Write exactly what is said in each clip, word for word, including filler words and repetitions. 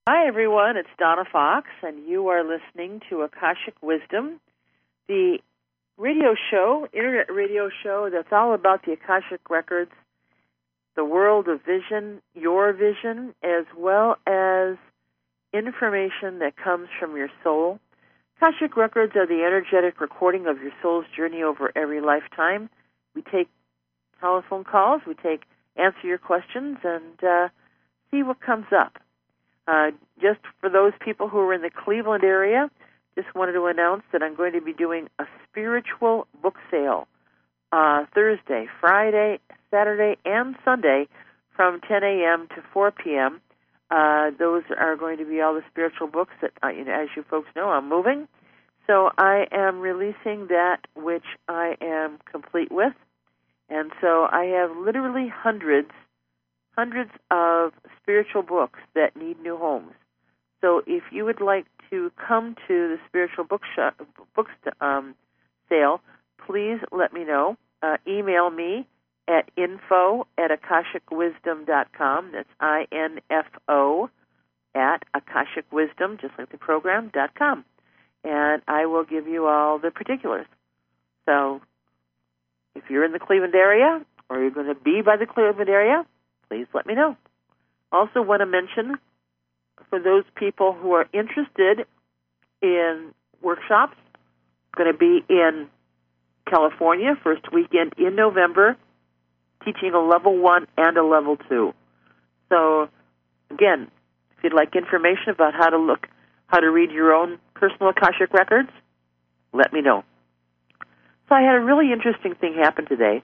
Hi, everyone. It's Donna Fox, and you are listening to Akashic Wisdom, the radio show, internet radio show that's all about the Akashic Records, the world of vision, your vision, as well as information that comes from your soul. Akashic Records are the energetic recording of your soul's journey over every lifetime. We take telephone calls, we take answer your questions, and uh, see what comes up. Uh, just for those people who are in the Cleveland area, just wanted to announce that I'm going to be doing a spiritual book sale uh, Thursday, Friday, Saturday, and Sunday from ten a.m. to four p.m. Uh, those are going to be all the spiritual books that, uh, you know, as you folks know, I'm moving. So I am releasing that which I am complete with. And so I have literally hundreds hundreds of spiritual books that need new homes. So if you would like to come to the spiritual book shop, books um, sale, please let me know. Uh, email me at info at akashic wisdom dot com. That's I N F O at akashic wisdom, just like the program, dot com. And I will give you all the particulars. So if you're in the Cleveland area or you're going to be by the Cleveland area, please let me know. Also want to mention, for those people who are interested in workshops, going to be in California, first weekend in November, teaching a level one and a level two. So, again, if you'd like information about how to look, how to read your own personal Akashic records, let me know. So I had a really interesting thing happen today.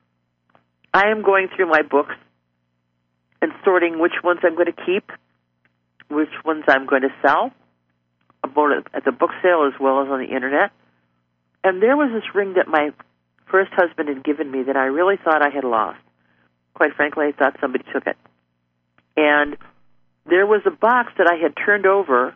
I am going through my books and sorting which ones I'm going to keep, which ones I'm going to sell, both at the book sale as well as on the Internet. And there was this ring that my first husband had given me that I really thought I had lost. Quite frankly, I thought somebody took it. And there was a box that I had turned over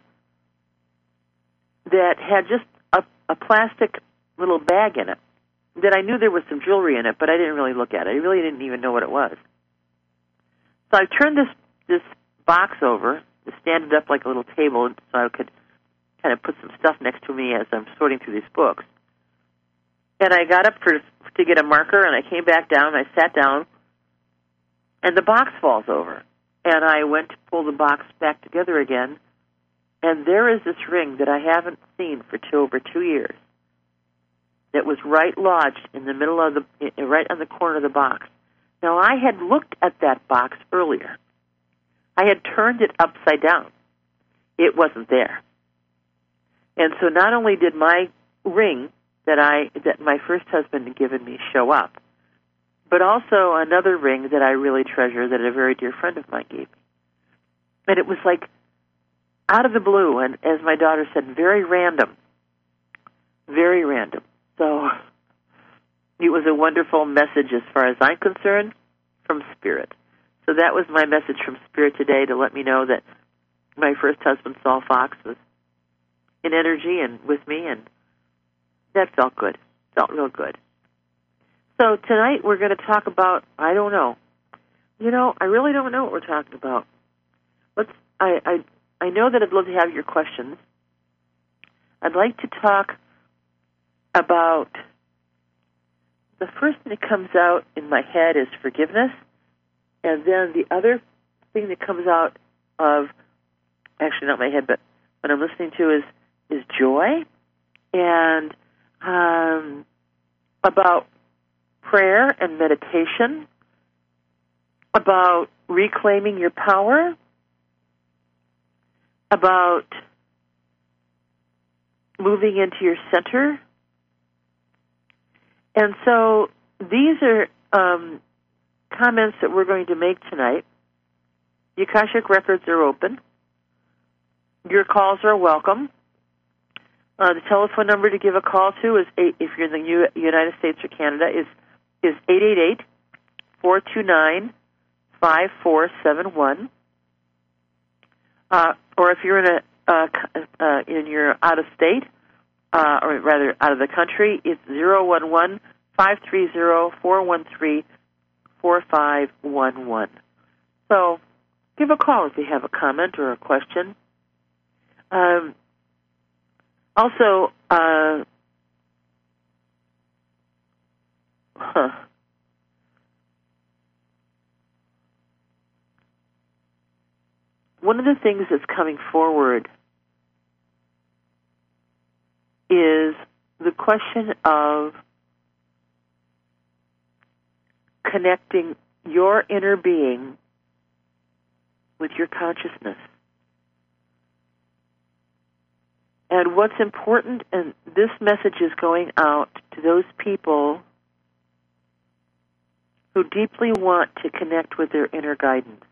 that had just a, a plastic little bag in it that I knew there was some jewelry in it, but I didn't really look at it. I really didn't even know what it was. So I turned this this box over, to stand it up like a little table so I could kind of put some stuff next to me as I'm sorting through these books. And I got up for to get a marker, and I came back down, and I sat down, and the box falls over. And I went to pull the box back together again, and there is this ring that I haven't seen for two, over two years that was right lodged in the middle of the, right on the corner of the box. Now, I had looked at that box earlier. I had turned it upside down. It wasn't there. And so not only did my ring that I that my first husband had given me show up, but also another ring that I really treasure that a very dear friend of mine gave me. And it was like out of the blue, and as my daughter said, very random. Very random. So it was a wonderful message as far as I'm concerned from Spirit. So that was my message from Spirit today, to let me know that my first husband, Saul Fox, was in energy and with me, and that felt good. Felt real good. So tonight we're going to talk about, I don't know. You know, I really don't know what we're talking about. Let's. I, I, I know that I'd love to have your questions. I'd like to talk about, the first thing that comes out in my head is forgiveness, and then the other thing that comes out of, actually not my head, but what I'm listening to is is joy, and um, about prayer and meditation, about reclaiming your power, about moving into your center. And so these are um, comments that we're going to make tonight. The Akashic Records are open. Your calls are welcome. Uh, the telephone number to give a call to is, eight, if you're in the U- United States or Canada, is is eight eight eight, four two nine, five four seven one. Uh, or if you're in a uh, uh, in your out of state, uh, or rather out of the country, it's zero one one, five three zero, four one three, four five one one. So give a call if you have a comment or a question. Um, also, uh, huh. One of the things that's coming forward is the question of connecting your inner being with your consciousness. And what's important, and this message is going out to those people who deeply want to connect with their inner guidance.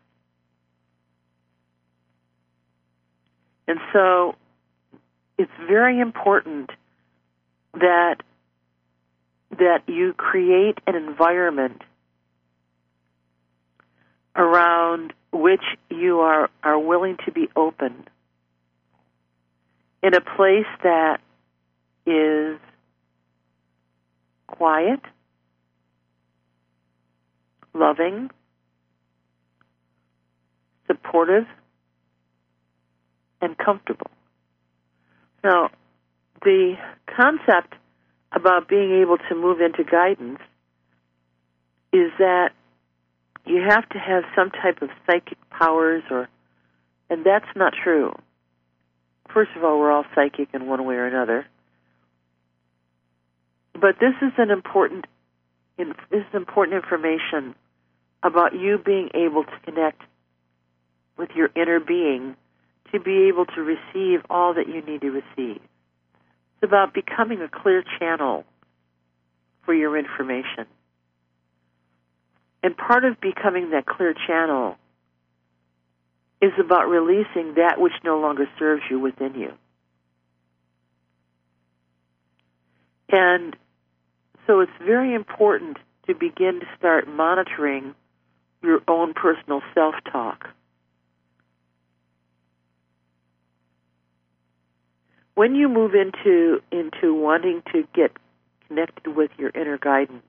And so it's very important that that you create an environment around which you are, are willing to be open, in a place that is quiet, loving, supportive, and comfortable. Now, the concept about being able to move into guidance is that you have to have some type of psychic powers, or, and that's not true. First of all, we're all psychic in one way or another. But this is an important, this is important information about you being able to connect with your inner being to be able to receive all that you need to receive. It's about becoming a clear channel for your information. And part of becoming that clear channel is about releasing that which no longer serves you within you. And so it's very important to begin to start monitoring your own personal self-talk. When you move into into wanting to get connected with your inner guidance,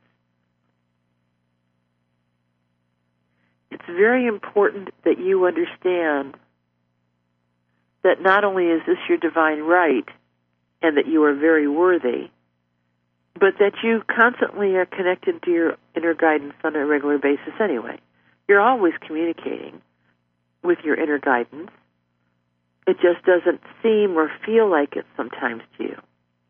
it's very important that you understand that not only is this your divine right and that you are very worthy, but that you constantly are connected to your inner guidance on a regular basis anyway. You're always communicating with your inner guidance. It just doesn't seem or feel like it sometimes to you.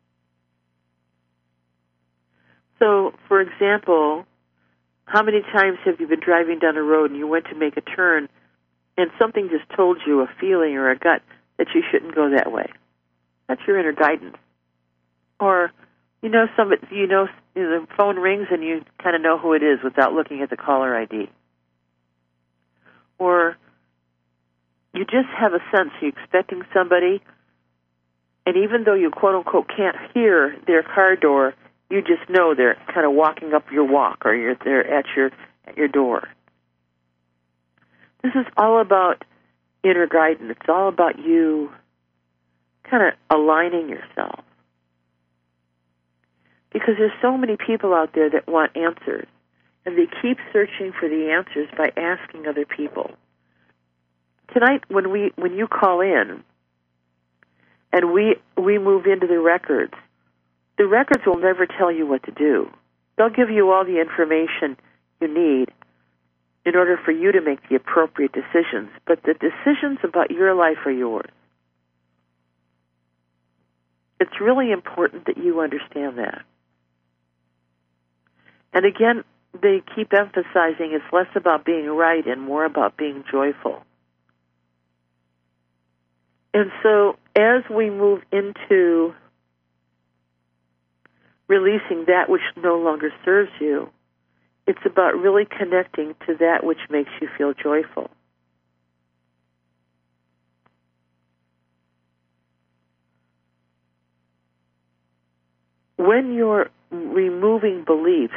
So, for example, how many times have you been driving down a road and you went to make a turn and something just told you, a feeling or a gut, that you shouldn't go that way? That's your inner guidance. Or, you know, somebody, you know, the phone rings and you kind of know who it is without looking at the caller I D. Or you just have a sense you're expecting somebody, and even though you quote-unquote can't hear their car door, you just know they're kind of walking up your walk, or you're they're at your at your door. This is all about inner guidance. It's all about you kind of aligning yourself. Because there's so many people out there that want answers, and they keep searching for the answers by asking other people. Tonight, when we when you call in and we we move into the records, the records will never tell you what to do. They'll give you all the information you need in order for you to make the appropriate decisions. But the decisions about your life are yours. It's really important that you understand that. And again, they keep emphasizing it's less about being right and more about being joyful. And so as we move into releasing that which no longer serves you, it's about really connecting to that which makes you feel joyful. When you're removing beliefs,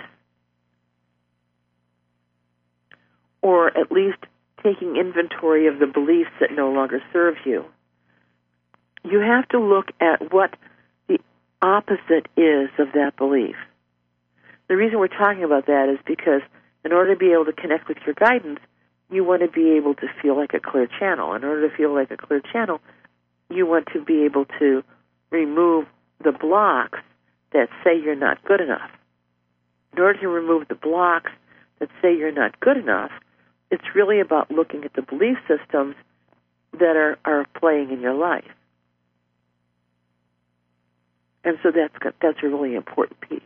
or at least taking inventory of the beliefs that no longer serve you, you have to look at what the opposite is of that belief. The reason we're talking about that is because in order to be able to connect with your guidance, you want to be able to feel like a clear channel. In order to feel like a clear channel, you want to be able to remove the blocks that say you're not good enough. In order to remove the blocks that say you're not good enough, it's really about looking at the belief systems that are, are playing in your life. And so that's that's a really important piece.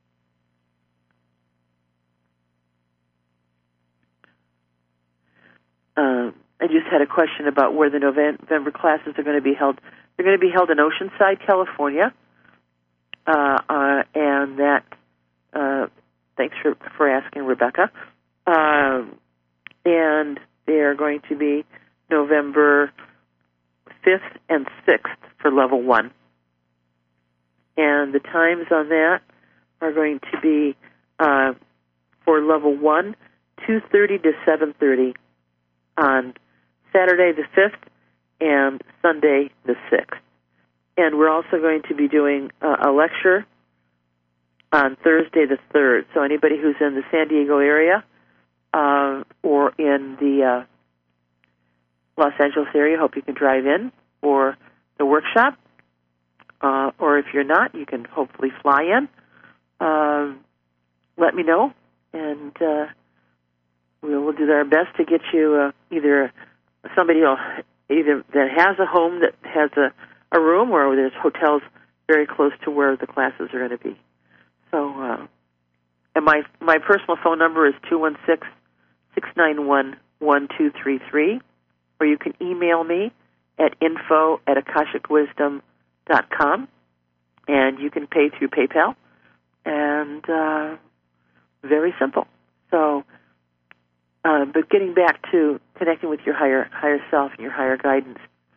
Um, I just had a question about where the November classes are going to be held. They're going to be held in Oceanside, California, uh, uh, and that. Uh, thanks for for asking, Rebecca. Um, and they are going to be November fifth and sixth for level one. And the times on that are going to be uh, for level one, two thirty to seven thirty on Saturday the fifth and Sunday the sixth. And we're also going to be doing uh, a lecture on Thursday the third. So anybody who's in the San Diego area uh, or in the uh, Los Angeles area, hope you can drive in for the workshop. Uh, or if you're not, you can hopefully fly in. Uh, let me know, and uh, we will do our best to get you uh, either somebody will, either that has a home that has a, a room, or there's hotels very close to where the classes are going to be. So, uh, and my my personal phone number is two one six, six nine one, one two three three, or you can email me at info at akashic wisdom dot com, and you can pay through PayPal, and uh, very simple. So, uh, but getting back to connecting with your higher higher self and your higher guidance,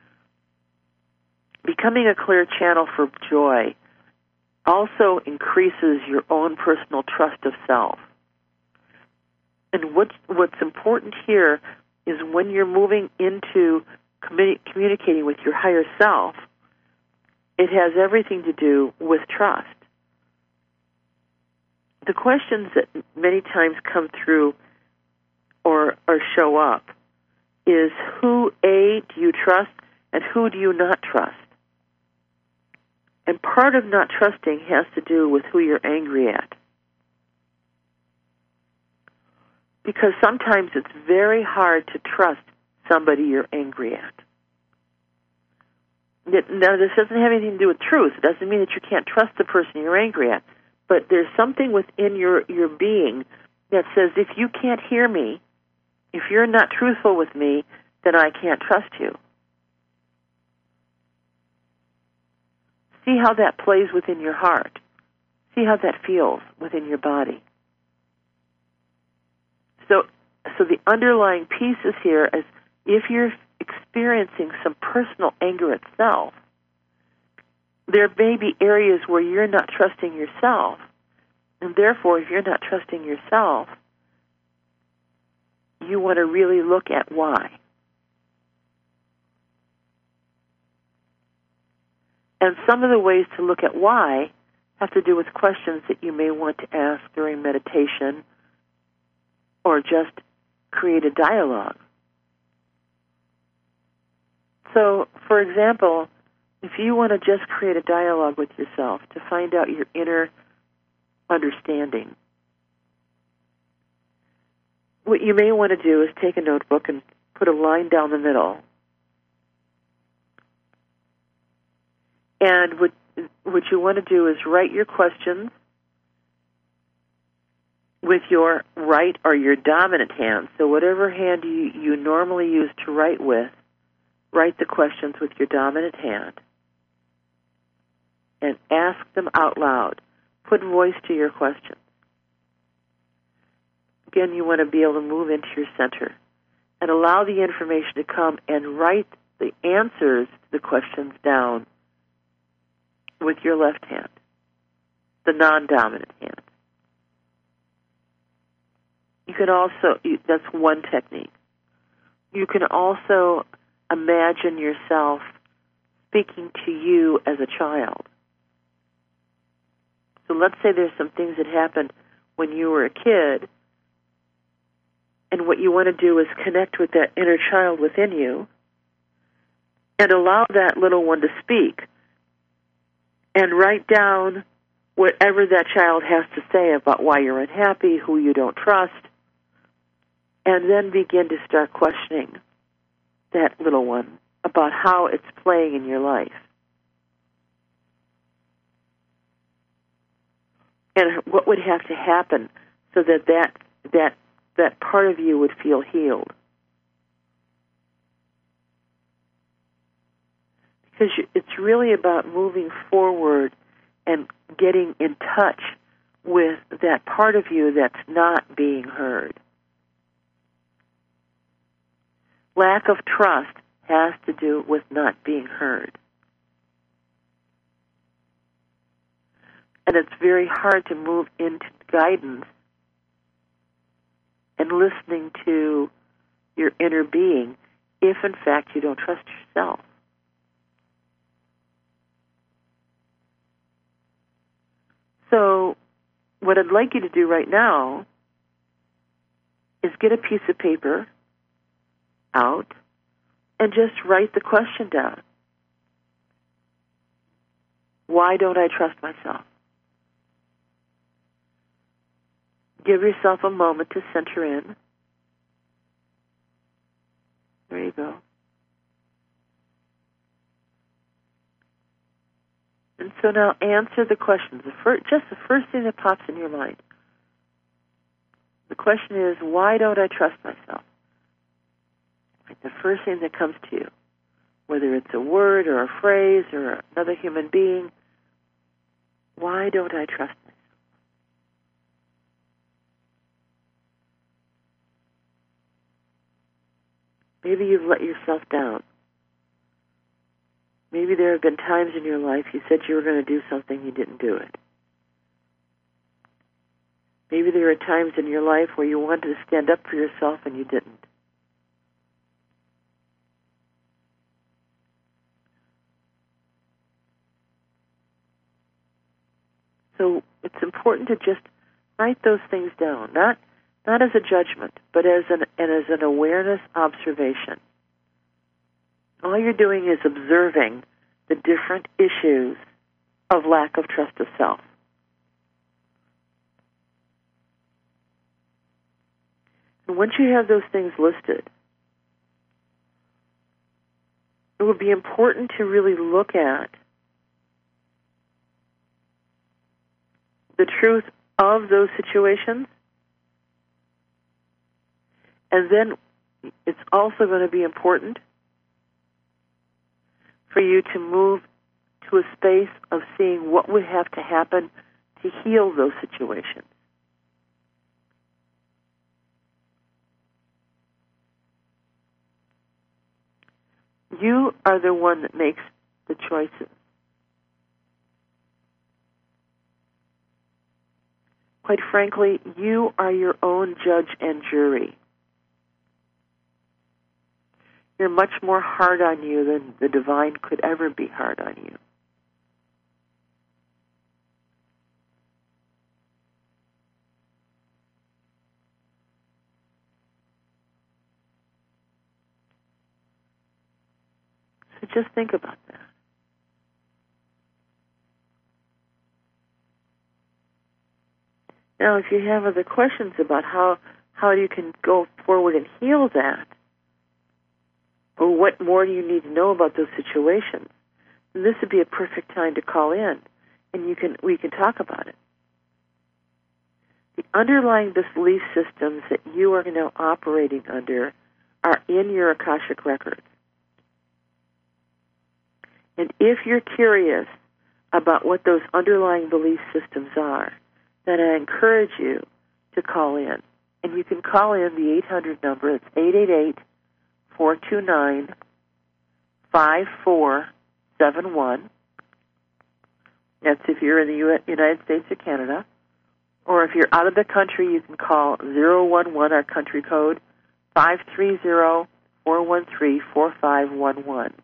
becoming a clear channel for joy also increases your own personal trust of self. And what what's important here is when you're moving into communi- communicating with your higher self, it has everything to do with trust. The questions that many times come through or, or show up is who, A, do you trust, and who do you not trust? And part of not trusting has to do with who you're angry at. Because sometimes it's very hard to trust somebody you're angry at. Now, this doesn't have anything to do with truth. It doesn't mean that you can't trust the person you're angry at. But there's something within your, your being that says, if you can't hear me, if you're not truthful with me, then I can't trust you. See how that plays within your heart. See how that feels within your body. So, so the underlying pieces here is if you're experiencing some personal anger itself, there may be areas where you're not trusting yourself. And therefore, if you're not trusting yourself, you want to really look at why. And some of the ways to look at why have to do with questions that you may want to ask during meditation or just create a dialogue. So, for example, if you want to just create a dialogue with yourself to find out your inner understanding, what you may want to do is take a notebook and put a line down the middle. And what, what you want to do is write your questions with your right or your dominant hand. So whatever hand you, you normally use to write with, write the questions with your dominant hand and ask them out loud. Put voice to your questions. Again, you want to be able to move into your center and allow the information to come and write the answers to the questions down with your left hand, the non-dominant hand. You can also, that's one technique. You can also imagine yourself speaking to you as a child. So let's say there's some things that happened when you were a kid, And what you want to do is connect with that inner child within you and allow that little one to speak and write down whatever that child has to say about why you're unhappy, who you don't trust, and then begin to start questioning that little one about how it's playing in your life. And what would have to happen so that that, that, that part of you would feel healed. Because it's really about moving forward and getting in touch with that part of you that's not being heard. Lack of trust has to do with not being heard. And it's very hard to move into guidance and listening to your inner being if, in fact, you don't trust yourself. So what I'd like you to do right now is get a piece of paper out and just write the question down. Why don't I trust myself? Give yourself a moment to center in. There you go. And so now answer the questions. The first, just the first thing that pops in your mind. The question is, why don't I trust myself? Like the first thing that comes to you, whether it's a word or a phrase or another human being, why don't I trust myself? Maybe you've let yourself down. Maybe there have been times in your life you said you were going to do something, you didn't do it. Maybe there are times in your life where you wanted to stand up for yourself and you didn't. So it's important to just write those things down, not not as a judgment, but as an and as an awareness observation. All you're doing is observing the different issues of lack of trust of self. And once you have those things listed, it would be important to really look at the truth of those situations. And then it's also going to be important for you to move to a space of seeing what would have to happen to heal those situations. You are the one that makes the choices. Quite frankly, you are your own judge and jury. You're much more hard on you than the divine could ever be hard on you. So just think about that. Now, if you have other questions about how, how you can go forward and heal that, or what more do you need to know about those situations, then this would be a perfect time to call in, and you can we can talk about it. The underlying belief systems that you are now operating under are in your Akashic records. And if you're curious about what those underlying belief systems are, then I encourage you to call in. And you can call in the eight hundred number. It's eight eight eight, four two nine, five four seven one. That's if you're in the U- United States or Canada. Or if you're out of the country, you can call zero one one, our country code, five three zero, four one three, four five one one.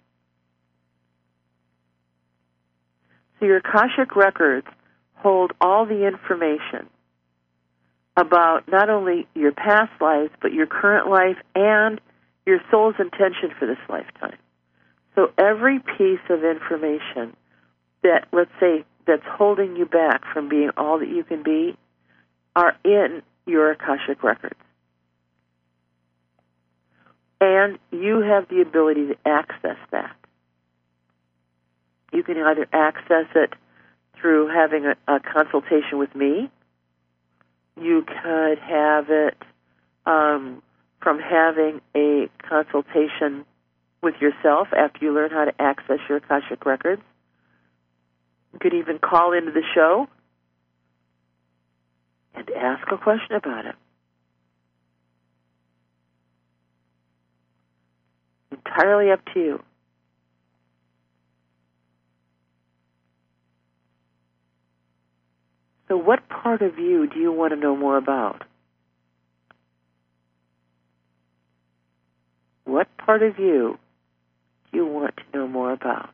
So your Akashic records hold all the information about not only your past lives, but your current life and your soul's intention for this lifetime. So every piece of information that, let's say, that's holding you back from being all that you can be are in your Akashic records. And you have the ability to access that. You can either access it through having a, a consultation with me. You could have it um, from having a consultation with yourself after you learn how to access your Akashic records. You could even call into the show and ask a question about it. Entirely up to you. So what part of you do you want to know more about? What part of you do you want to know more about?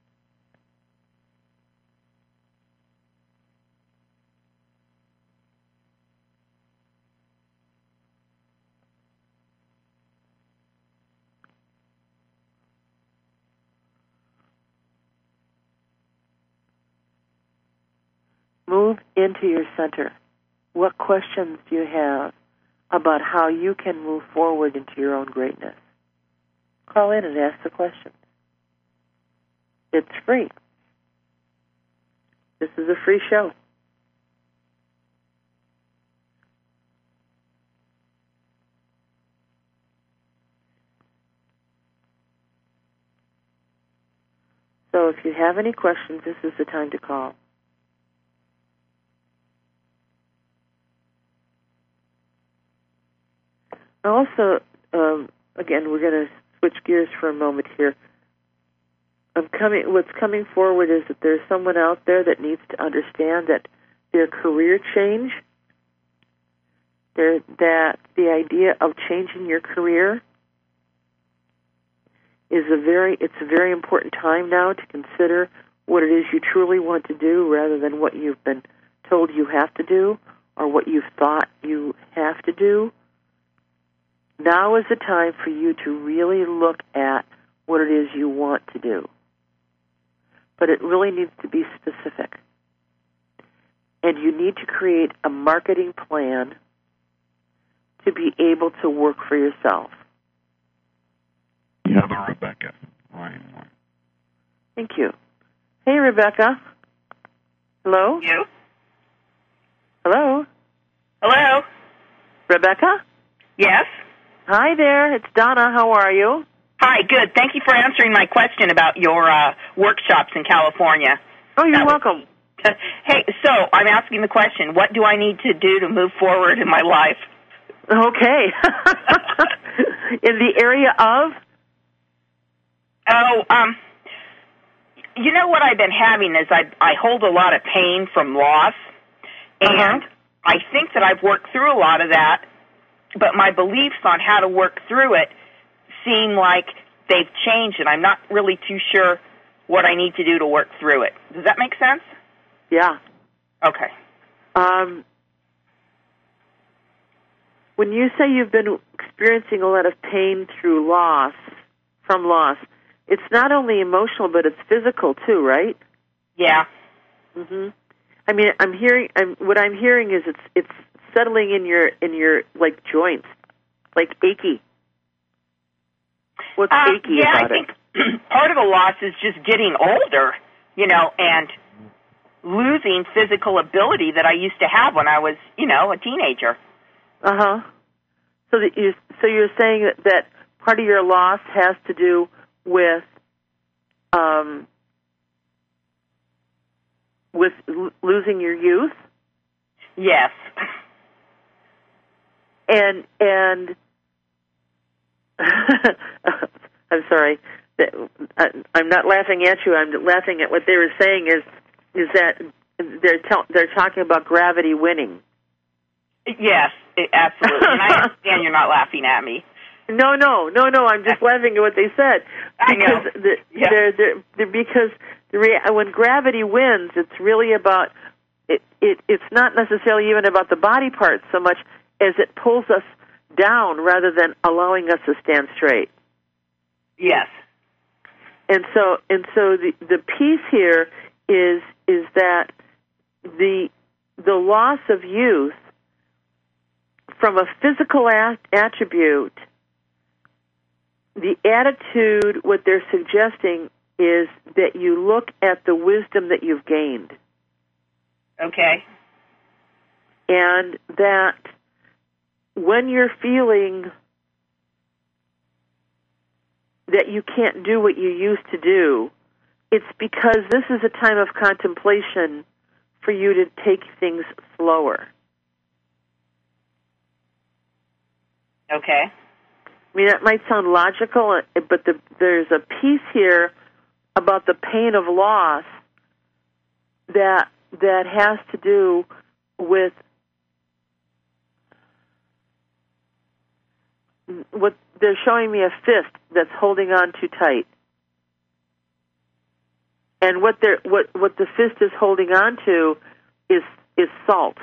Move into your center. What questions do you have about how you can move forward into your own greatness? Call in and ask the questions. It's free. This is a free show. So if you have any questions, this is the time to call. Also, um, again, we're going to switch gears for a moment here. I'm coming. What's coming forward is that there's someone out there that needs to understand that their career change, their, that the idea of changing your career is a very, it's a very important time now to consider what it is you truly want to do rather than what you've been told you have to do or what you've thought you have to do. Now is the time for you to really look at what it is you want to do. But it really needs to be specific. And you need to create a marketing plan to be able to work for yourself. Yeah, the Rebecca. Line one. Thank you. Hey, Rebecca. Hello? You? Hello? Hello? Rebecca? Yes? Hi there, it's Donna. How are you? Hi, good. Thank you for answering my question about your uh, workshops in California. Oh, you're That was- welcome. Hey, so I'm asking the question, what do I need to do to move forward in my life? Okay. In the area of? Oh, um, you know what I've been having is I, I hold a lot of pain from loss, and Uh-huh. I think that I've worked through a lot of that, but my beliefs on how to work through it seem like they've changed, and I'm not really too sure what I need to do to work through it. Does that make sense? Yeah. Okay. Um, when you say you've been experiencing a lot of pain through loss, from loss, it's not only emotional, but it's physical too, right? Yeah. hmm I mean, I'm hearing. I'm, what I'm hearing is it's it's settling in your in your like joints, like achy. What's Uh, achy yeah, about I it? think part of the loss is just getting older, you know, and losing physical ability that I used to have when I was, you know, a teenager. Uh huh. So that you so you're saying that, that part of your loss has to do with um with l- losing your youth, Yes. and and I'm sorry, that I, I'm not laughing at you. I'm laughing at what they were saying. Is is that they're tell, they're talking about gravity winning? Yes, it, absolutely. And I understand you're not laughing at me. No, no, no, no. I'm just laughing at what they said I know. because the, Yeah. they're, they're, they're because the rea- when gravity wins, it's really about it, it it's not necessarily even about the body parts so much as it pulls us down rather than allowing us to stand straight. Yes. And so and so the the piece here is is that the the loss of youth from a physical a- attribute, the attitude, what they're suggesting is that you look at the wisdom that you've gained. Okay. And that when you're feeling that you can't do what you used to do, it's because this is a time of contemplation for you to take things slower. Okay. I mean, that might sound logical, but the, there's a piece here about the pain of loss that that has to do with what they're showing me, a fist that's holding on too tight. And what they're what, what the fist is holding on to is is salt.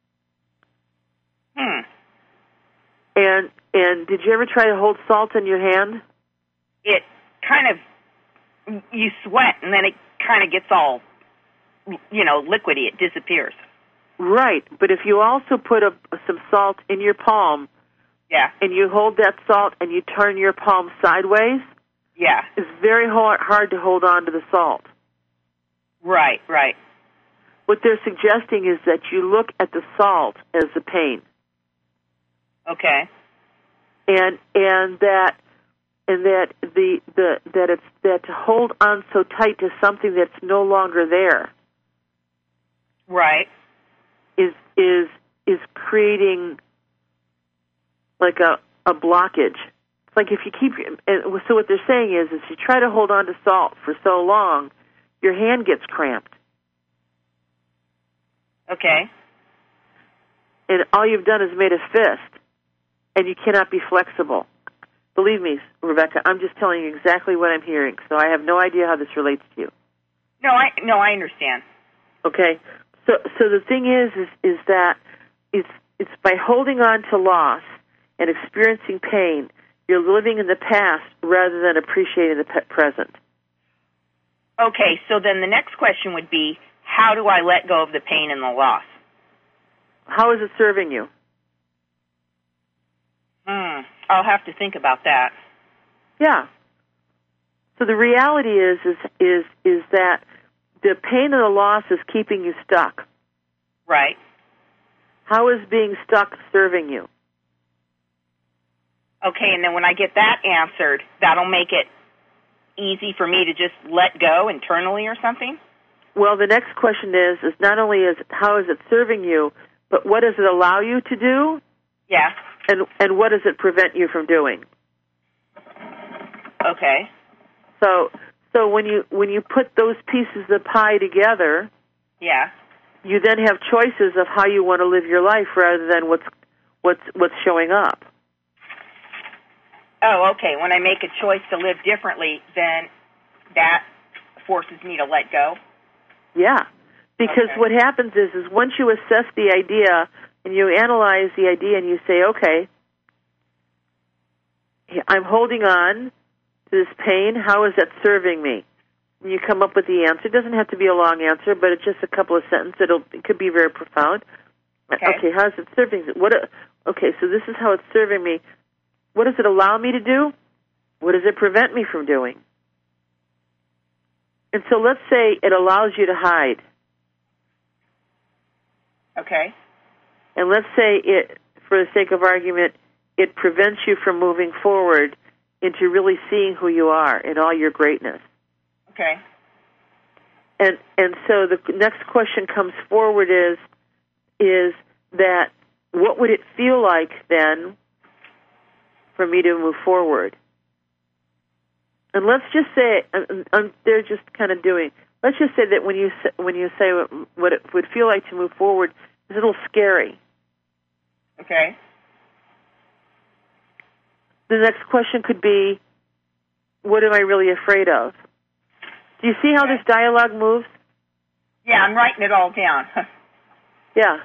Hmm. And and did you ever try to hold salt in your hand? It kind of, you sweat and then it kind of gets all, you know, liquidy. It disappears. Right, but if you also put a, some salt in your palm, yeah, and you hold that salt and you turn your palm sideways, yeah, it's very hard, hard to hold on to the salt. Right, right. What they're suggesting is that you look at the salt as the pain. Okay. And and that and that the, the that it's that to hold on so tight to something that's no longer there. Right. Is is is creating like a, a blockage. It's like if you keep and so what they're saying is is you try to hold on to salt for so long, your hand gets cramped. Okay. And all you've done is made a fist, and you cannot be flexible. Believe me, Rebecca, I'm just telling you exactly what I'm hearing, so I have no idea how this relates to you. No, I no, I understand. Okay, so so the thing is, is is that it's it's by holding on to loss and experiencing pain, you're living in the past rather than appreciating the pe- present. Okay, so then the next question would be, how do I let go of the pain and the loss? How is it serving you? Hmm. I'll have to think about that. Yeah. So the reality is is is is that the pain and the loss is keeping you stuck. Right. How is being stuck serving you? Okay, and then when I get that answered, that'll make it easy for me to just let go internally or something? Well, the next question is is not only is how is it serving you, but what does it allow you to do? Yeah. And and what does it prevent you from doing? Okay. So so when you when you put those pieces of the pie together, yeah, you then have choices of how you want to live your life rather than what's what's what's showing up. Oh, okay. When I make a choice to live differently, then that forces me to let go? Yeah. Because okay. what happens is is once you assess the idea and you analyze the idea and you say, okay, I'm holding on to this pain. How is that serving me? And you come up with the answer. It doesn't have to be a long answer, but it's just a couple of sentences. It'll, it could be very profound. Okay, okay how is it serving me? What? Okay, so this is how it's serving me. What does it allow me to do? What does it prevent me from doing? And so let's say it allows you to hide. Okay. And let's say it, for the sake of argument, it prevents you from moving forward into really seeing who you are in all your greatness. Okay. And and so the next question comes forward is is that what would it feel like then for me to move forward? And let's just say, and, and they're just kind of doing. Let's just say that when you say, when you say what, what it would feel like to move forward, it's a little scary. Okay. The next question could be, what am I really afraid of? Do you see how okay. this dialogue moves? Yeah, I'm writing it all down. Yeah.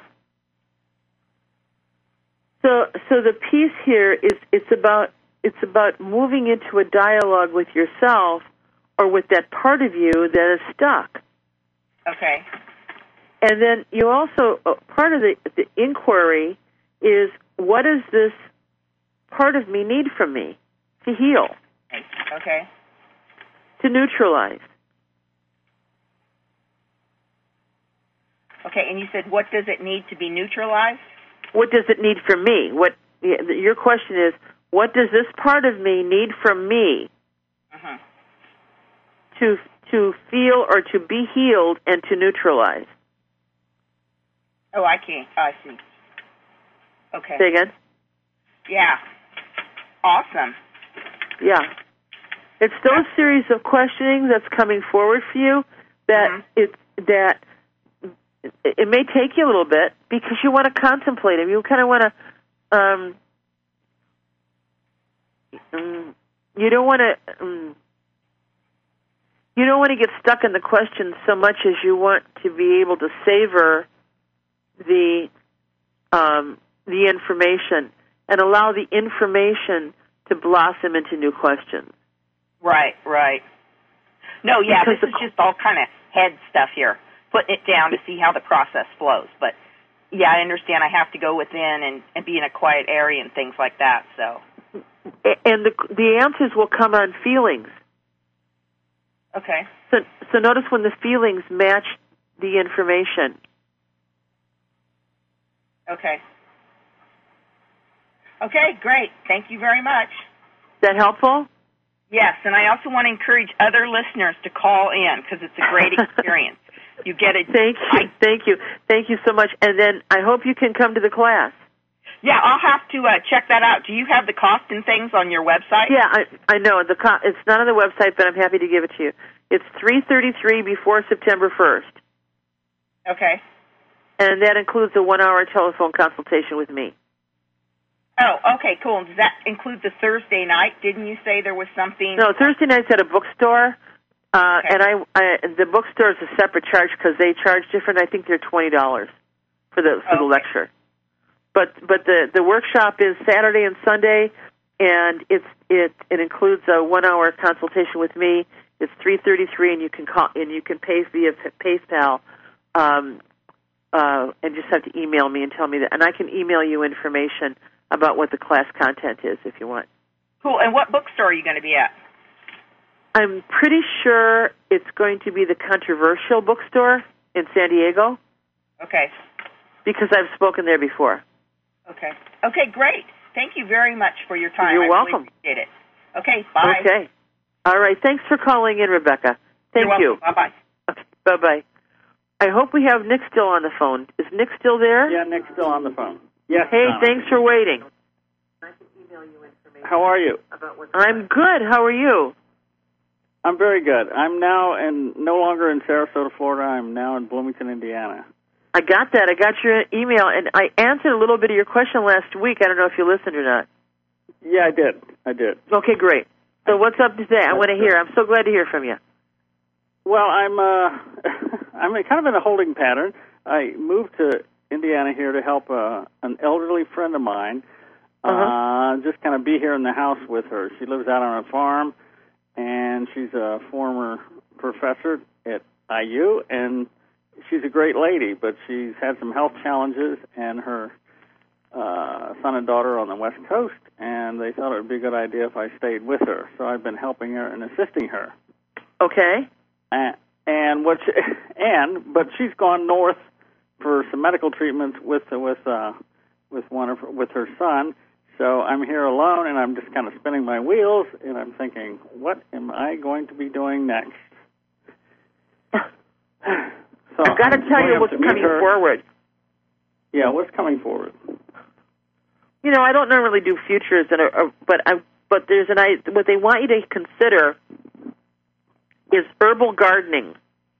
So, so the piece here is it's about it's about moving into a dialogue with yourself or with that part of you that is stuck. Okay. And then you also part of the the inquiry is what does this part of me need from me to heal? Okay. To neutralize. Okay, and you said what does it need to be neutralized? What does it need from me? What your question is, what does this part of me need from me uh-huh. to to feel or to be healed and to neutralize? Oh, I can't. I see. Okay. Say again? Yeah. Awesome. Yeah. It's still a series of questioning that's coming forward for you that mm-hmm. it that it may take you a little bit because you want to contemplate them. You kind of want to um, um you don't want to um, you don't want to get stuck in the question so much as you want to be able to savor the um, the information and allow the information to blossom into new questions. Right, right. No, yeah, Because this is just all kind of head stuff here, putting it down to see how the process flows. But, yeah, I understand I have to go within and, and be in a quiet area and things like that, so. And the, the answers will come on feelings. Okay. So, so notice when the feelings match the information. Okay. Okay, great. Thank you very much. Is that helpful? Yes, and I also want to encourage other listeners to call in because it's a great experience. You get it. Thank you, I, thank you, thank you so much. And then I hope you can come to the class. Yeah, I'll have to uh, check that out. Do you have the cost and things on your website? Yeah, I, I know the co- it's not on the website, but I'm happy to give it to you. It's three thirty-three before September first. Okay. And that includes a one-hour telephone consultation with me. Oh, okay, cool. Does that include the Thursday night? Didn't you say there was something? No, Thursday night's at a bookstore, uh, okay. and I, I the bookstore is a separate charge because they charge different. I think they're twenty dollars for the for okay. the lecture. But but the, the workshop is Saturday and Sunday, and it's it it includes a one hour consultation with me. It's three thirty three, and you can call and you can pay via PayPal, um, uh, and just have to email me and tell me that, and I can email you information about what the class content is if you want. Cool. And what bookstore are you going to be at? I'm pretty sure it's going to be the Controversial Bookstore in San Diego. Okay. Because I've spoken there before. Okay. Okay, great. Thank you very much for your time. You're I welcome. Really appreciate it. Okay, bye. Okay. All right. Thanks for calling in, Rebecca. Thank You're you. welcome. Bye-bye. Okay, bye-bye. I hope we have Nick still on the phone. Is Nick still there? Yeah, Nick's still on the phone. Yes. Hey, Donna. thanks for waiting. How are you? I'm good. How are you? I'm very good. I'm now in no longer in Sarasota, Florida. I'm now in Bloomington, Indiana. I got that. I got your email, and I answered a little bit of your question last week. I don't know if you listened or not. Yeah, I did. I did. Okay, great. So what's up today? I want to hear. I'm so glad to hear from you. Well, I'm uh, I'm kind of in a holding pattern. I moved to Indiana here to help uh, an elderly friend of mine. Uh-huh. Uh, just kind of be here in the house with her. She lives out on a farm, and she's a former professor at I U, and she's a great lady, but she's had some health challenges, and her uh, son and daughter are on the West Coast, and they thought it would be a good idea if I stayed with her. So I've been helping her and assisting her. Okay. And, and what? She, and but she's gone north for some medical treatments with with uh, with one of her, with her son. So I'm here alone, and I'm just kind of spinning my wheels, and I'm thinking, what am I going to be doing next? So I've got to I'm tell you going what's up to meet coming her. forward. Yeah, what's coming forward? You know, I don't normally do futures, and uh, but I, but there's an I. What they want you to consider is herbal gardening.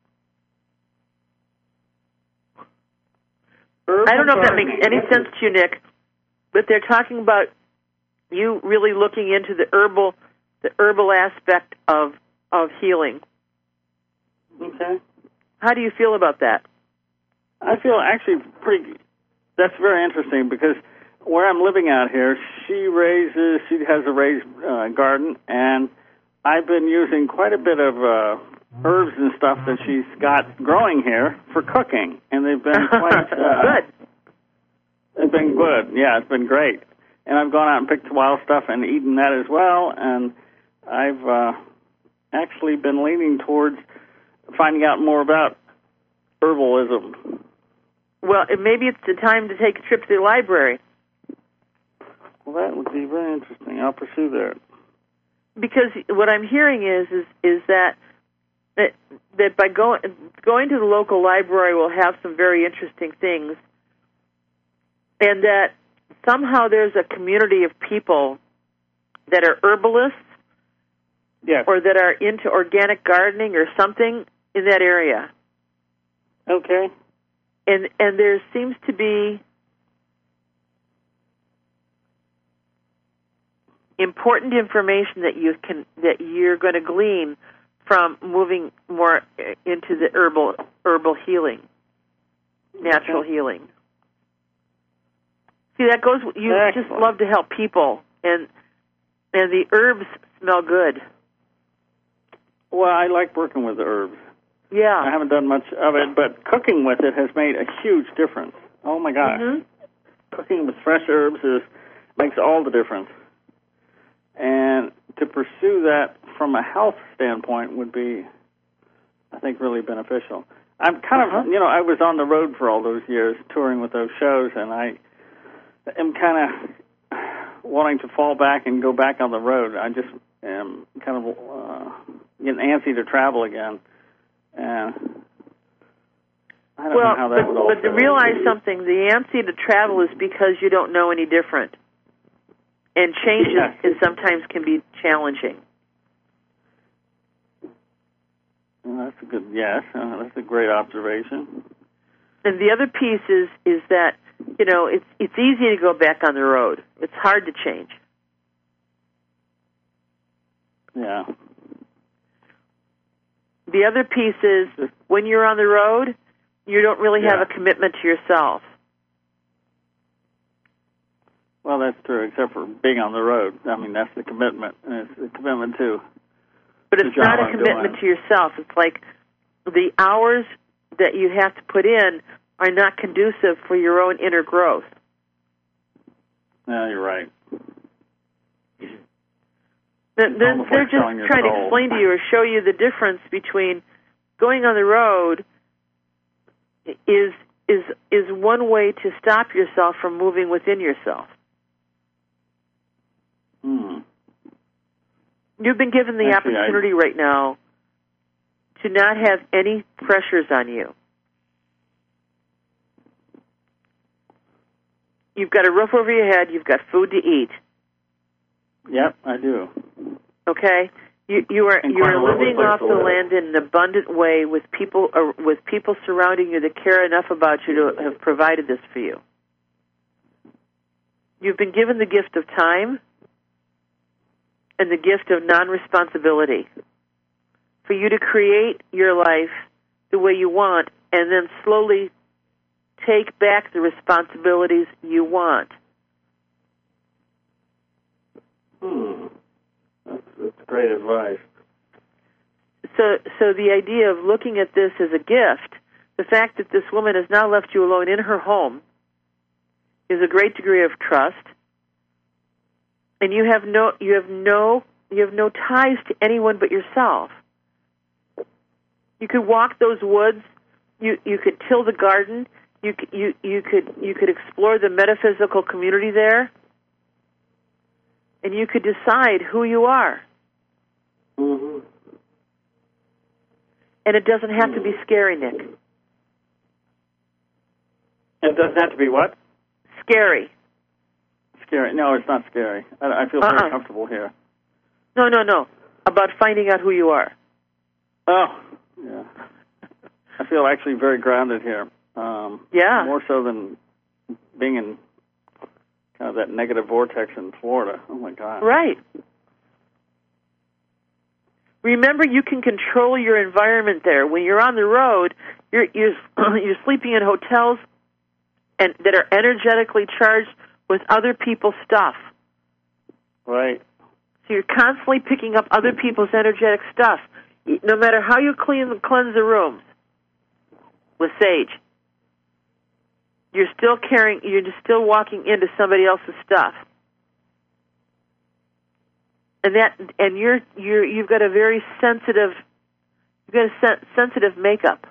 Herbal I don't know gardening. if that makes any sense to you, Nick, but they're talking about you really looking into the herbal, the herbal aspect of of healing. Okay. How do you feel about that? I feel actually pretty. That's very interesting because where I'm living out here, she raises. She has a raised uh, garden, and I've been using quite a bit of uh, herbs and stuff that she's got growing here for cooking, and they've been quite uh, good. It's been good. Yeah, it's been great. And I've gone out and picked wild stuff and eaten that as well. And I've uh, actually been leaning towards finding out more about herbalism. Well, maybe it's the time to take a trip to the library. Well, that would be very interesting. I'll pursue that. Because what I'm hearing is is, is that, that that by going going to the local library will have some very interesting things, and that somehow there's a community of people that are herbalists, yes, or that are into organic gardening or something in that area. Okay. And and there seems to be important information that you can that you're going to glean from moving more into the herbal herbal healing, natural okay. healing. See, that goes. You Excellent. just love to help people, and and the herbs smell good. Well, I like working with the herbs. Yeah. I haven't done much of it, but cooking with it has made a huge difference. Oh my gosh. Mm-hmm. Cooking with fresh herbs is makes all the difference. And to pursue that from a health standpoint would be, I think, really beneficial. I'm kind of, uh-huh. you know, I was on the road for all those years touring with those shows, and I am kind of wanting to fall back and go back on the road. I just am kind of uh, getting antsy to travel again. And I don't well, know how that but, would all but to fit realize in. something, the antsy to travel is because you don't know any different. And changes Yeah. is sometimes can be challenging. Well, that's a good, yes, uh, that's a great observation. And the other piece is is that, you know, it's it's easy to go back on the road. It's hard to change. Yeah. The other piece is when you're on the road, you don't really Yeah. have a commitment to yourself. Well, that's true, except for being on the road. I mean, that's the commitment. And it's the commitment to. But the it's job not a I'm commitment doing. to yourself. It's like the hours that you have to put in are not conducive for your own inner growth. Yeah, you're right. They're, they're, almost they're like just selling your trying to soul. explain to you or show you the difference between going on the road is is is one way to stop yourself from moving within yourself. Hmm. You've been given the Actually, opportunity I... right now to not have any pressures on you. You've got a roof over your head. You've got food to eat. Yep, I do. Okay, you you are And you quite a are lovely living place off to the live. land in an abundant way with people uh, with people surrounding you that care enough about you to have provided this for you. You've been given the gift of time and the gift of non-responsibility for you to create your life the way you want and then slowly take back the responsibilities you want. Hmm. That's, that's great advice. So, so the idea of looking at this as a gift, the fact that this woman has now left you alone in her home, is a great degree of trust, and you have no, you have no, you have no ties to anyone but yourself. You could walk those woods, you you could till the garden, you could, you you could you could explore the metaphysical community there, and you could decide who you are. Mm-hmm. And it doesn't have to be scary, Nick. It doesn't have to be what? Scary. Scary. No, it's not scary. I, I feel Uh-uh. very comfortable here. No, no, no. About finding out who you are. Oh, yeah. I feel actually very grounded here. Um, Yeah. More so than being in kind of that negative vortex in Florida. Oh, my God. Right. Remember, you can control your environment there. When you're on the road, You're you're you're sleeping in hotels and that are energetically charged with other people's stuff. Right. So you're constantly picking up other people's energetic stuff, no matter how you clean cleanse the rooms with sage. You're still carrying. You're just still walking into somebody else's stuff, and that and you're you're you've got a very sensitive. You've got a sen- sensitive makeup.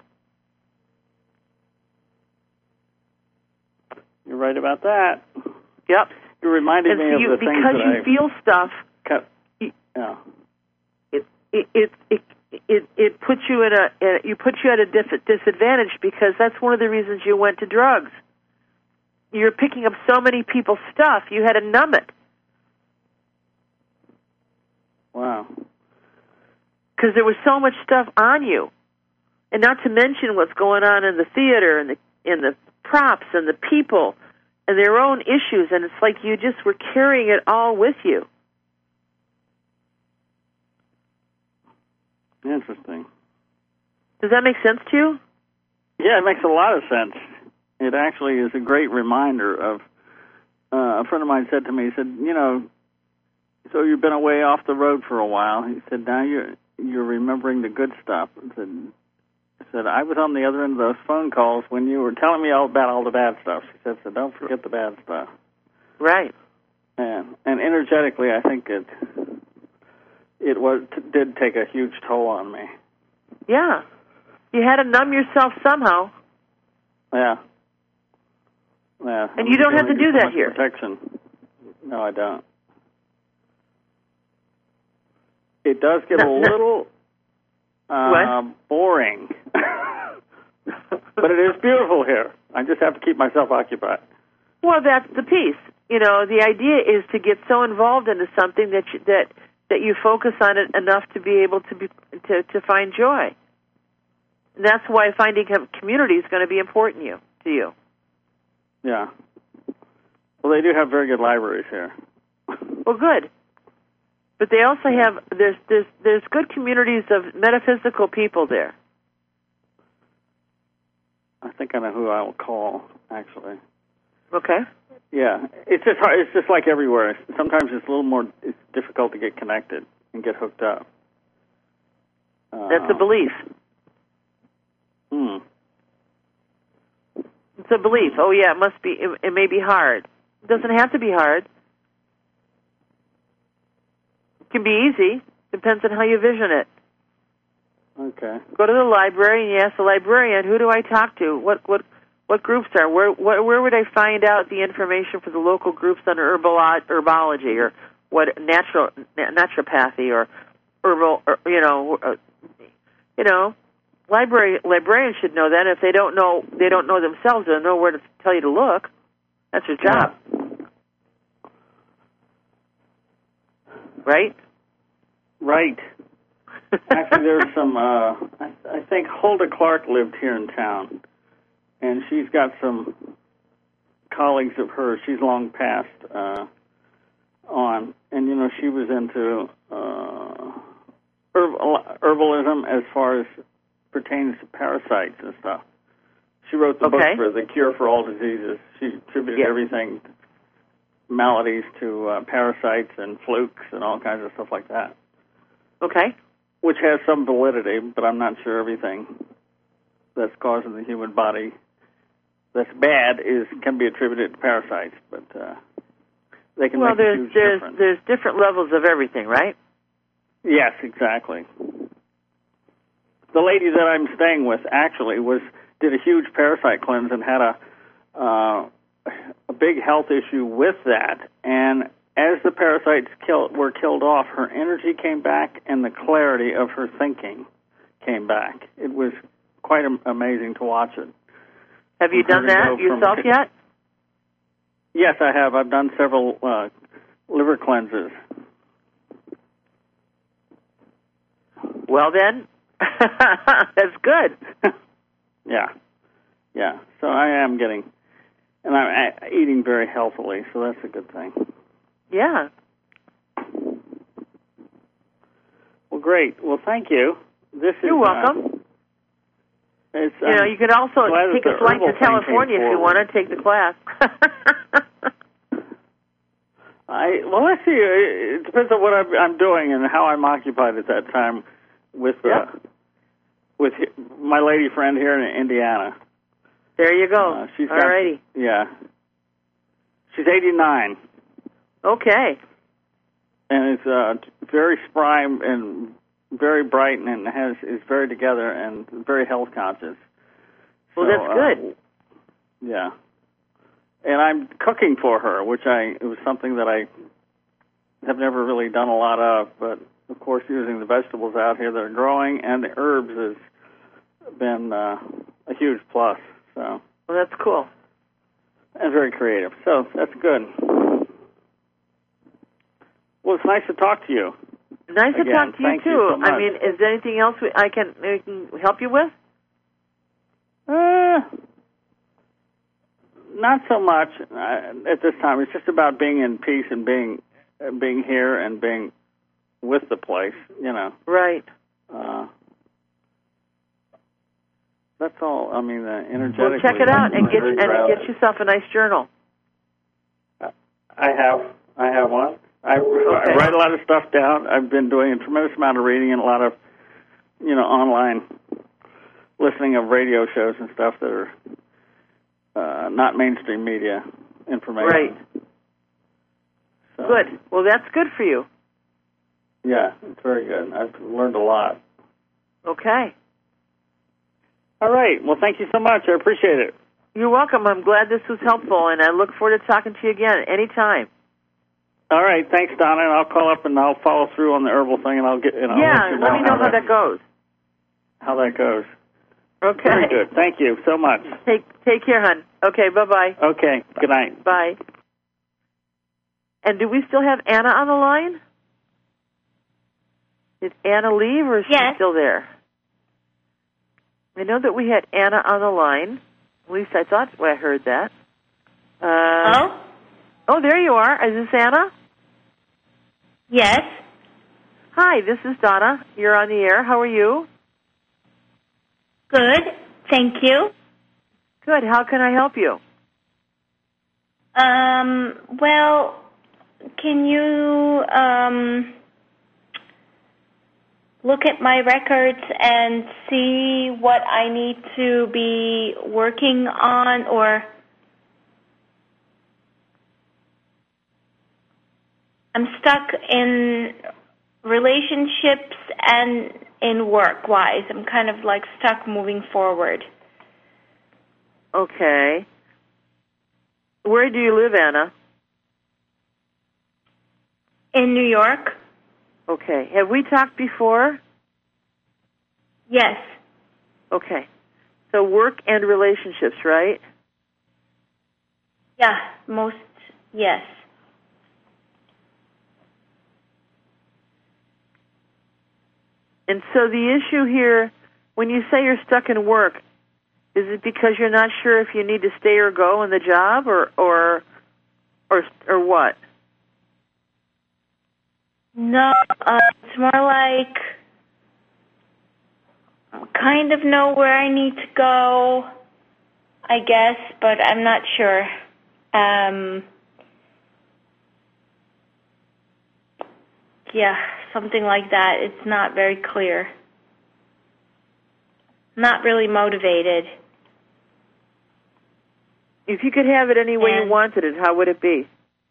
You're right about that. Yep. You reminded and me so of you, the things because that you I feel stuff. Cut. You, yeah. It it it it it, it puts you in a uh, you put you at a dis- disadvantage because that's one of the reasons you went to drugs. You're picking up so many people's stuff, you had to numb it. Wow. Because there was so much stuff on you, and not to mention what's going on in the theater and the in the props and the people and their own issues, and it's like you just were carrying it all with you. Interesting. Does that make sense to you? Yeah, it makes a lot of sense. It actually is a great reminder of, uh, a friend of mine said to me, he said, you know, so you've been away off the road for a while. He said, now you're, you're remembering the good stuff. I said, I said, I was on the other end of those phone calls when you were telling me all about all the bad stuff. She said, so don't forget the bad stuff. Right. And, and energetically, I think it it was did take a huge toll on me. Yeah. You had to numb yourself somehow. Yeah. Yeah. And you don't have to do that here. Protection. No, I don't. It does get no, a no. little uh, boring. But it is beautiful here. I just have to keep myself occupied. Well, that's the piece. You know, the idea is to get so involved into something that you, that that you focus on it enough to be able to be to, to find joy. And that's why finding a community is going to be important you to you. Yeah. Well, they do have very good libraries here. Well, good. But they also have there's there's there's good communities of metaphysical people there. I think I know who I will call, actually. Okay. Yeah, it's just hard. It's just like everywhere. Sometimes it's a little more. It's difficult to get connected and get hooked up. Uh, That's a belief. Hmm. It's a belief. Oh yeah, it must be. It, it may be hard. It doesn't have to be hard. It can be easy. Depends on how you vision it. Okay. Go to the library and you ask the librarian, "Who do I talk to? What what what groups are? Where where, where would I find out the information for the local groups on herbal herbology or what natural naturopathy or herbal? Or, you know, uh, you know, library librarians should know that. If they don't know, they don't know themselves. They'll know where to tell you to look. That's your job, right? Right. Actually, there's some, uh, I, I think Hulda Clark lived here in town, and she's got some colleagues of hers. She's long passed uh, on, and, you know, she was into uh, herbal, herbalism as far as pertains to parasites and stuff. She wrote the Okay. book for The Cure for All Diseases. She attributed Yeah. everything, maladies, to uh, parasites and flukes and all kinds of stuff like that. Okay. Which has some validity, but I'm not sure everything that's causing the human body that's bad is can be attributed to parasites, but uh, they can well, make there's a huge there's difference. there's different levels of everything, right? Yes, exactly. The lady that I'm staying with actually was did a huge parasite cleanse and had a uh, a big health issue with that, and as the parasites kill, were killed off, her energy came back and the clarity of her thinking came back. It was quite am- amazing to watch it. Have you For her done to that go from- yourself yet? Yes, I have. I've done several uh, liver cleanses. Well, then, that's good. Yeah, yeah. So I am getting, and I'm a- eating very healthily, so that's a good thing. Yeah. Well, great. Well, thank you. This is, You're welcome. Uh, It's, you know, um, you could also glad take that a the flight herbal to thing California came if you forward. want to take the class. I well, actually, it depends on what I'm, I'm doing and how I'm occupied at that time with uh, Yep. with my lady friend here in Indiana. There you go. Uh, she's All got, righty. Yeah. She's eighty-nine, Okay. and is uh, very spry and very bright, and has is very together and very health conscious. Well, So, that's good. Uh, yeah. And I'm cooking for her, which I it was something that I have never really done a lot of, but of course using the vegetables out here that are growing and the herbs has been uh, a huge plus. So Well, that's cool. and very creative. So that's good. Well, it's nice to talk to you. Nice Again, to talk to you, thank too. you so much. I mean, is there anything else we, I can, I can help you with? Uh, not so much uh, at this time. It's just about being in peace and being uh, being here and being with the place. You know. Right. Uh, that's all. I mean, uh, energetically. Well, check it out and get very and grounded. get yourself a nice journal. I have. I have one. I, I write a lot of stuff down. I've been doing a tremendous amount of reading and a lot of, you know, online listening of radio shows and stuff that are uh, not mainstream media information. Right. So, Good. Well, that's good for you. Yeah, it's very good. I've learned a lot. Okay. All right. Well, thank you so much. I appreciate it. You're welcome. I'm glad this was helpful, and I look forward to talking to you again anytime. All right. Thanks, Donna. And I'll call up and I'll follow through on the herbal thing, and I'll get. And I'll yeah, let, you let me know how that goes. How that goes. Okay. Very good. Thank you so much. Take take care, hon. Okay. Bye bye. Okay. Good night. Bye. And do we still have Anna on the line? Did Anna leave, or is Yes. she still there? I know that we had Anna on the line. At least I thought I heard that. Uh, Oh? Oh, there you are. Is this Anna? Yes. Hi, this is Donna. You're on the air. How are you? Good. Thank you. Good. How can I help you? Um, well, can you um, look at my records and see what I need to be working on, or I'm stuck in relationships and in work-wise. I'm kind of like stuck moving forward. Okay. Where do you live, Anna? In New York? Okay. Have we talked before? Yes. Okay. So work and relationships, right? Yeah, most, yes. And so the issue here, when you say you're stuck in work, is it because you're not sure if you need to stay or go in the job, or or or, or what? No, uh, it's more like I kind of know where I need to go, I guess, but I'm not sure. Um, yeah, something like that. It's not very clear. Not really motivated. If you could have it any way you And- wanted it, how would it be?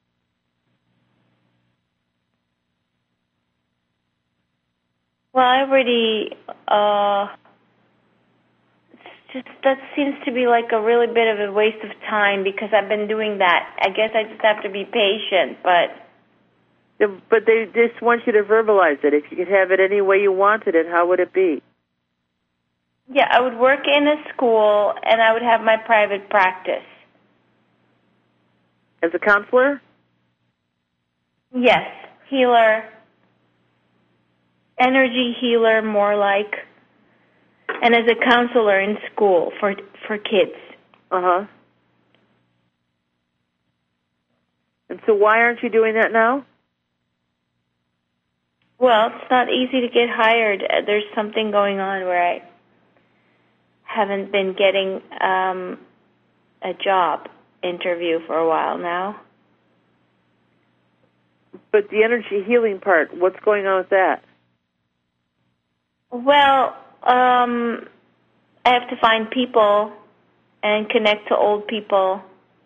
Well, I already, uh, it's just, that seems to be like a really bit of a waste of time because I've been doing that. I guess I just have to be patient, but Yeah, But they just want you to verbalize it. If you could have it any way you wanted it, how would it be? yeah, I would work in a school and I would have my private practice. As a counselor? Yes, healer, energy healer more like, and as a counselor in school for for kids. Uh-huh. And so why aren't you doing that now? Well, it's not easy to get hired. Uh, There's something going on where I haven't been getting um, a job interview for a while now. But the energy healing part, what's going on with that? Well, um, I have to find people and connect to old people.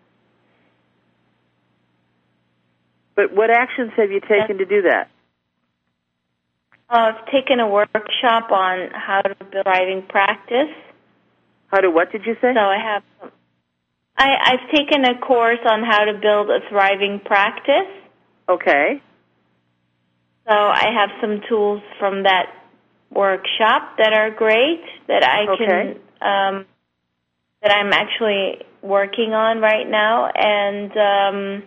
But what actions have you taken to do that? Uh, I've taken a workshop on how to build thriving practice. How to what did you say? So I have, I, I've taken a course on how to build a thriving practice. Okay. So I have some tools from that workshop that are great that I Okay. can um, that I'm actually working on right now, and um,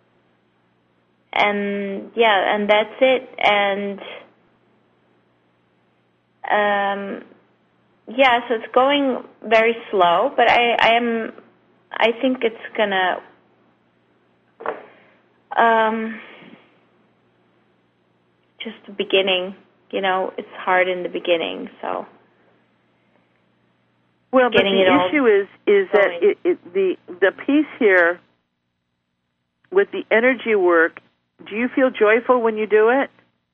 and yeah, and that's it. And um, yeah, so it's going very slow, but I, I am I think it's gonna. Um, just the beginning, you know, it's hard in the beginning, so. Well, but Getting the it all issue is is that going. it, it, the the piece here with the energy work. Do you feel joyful when you do it?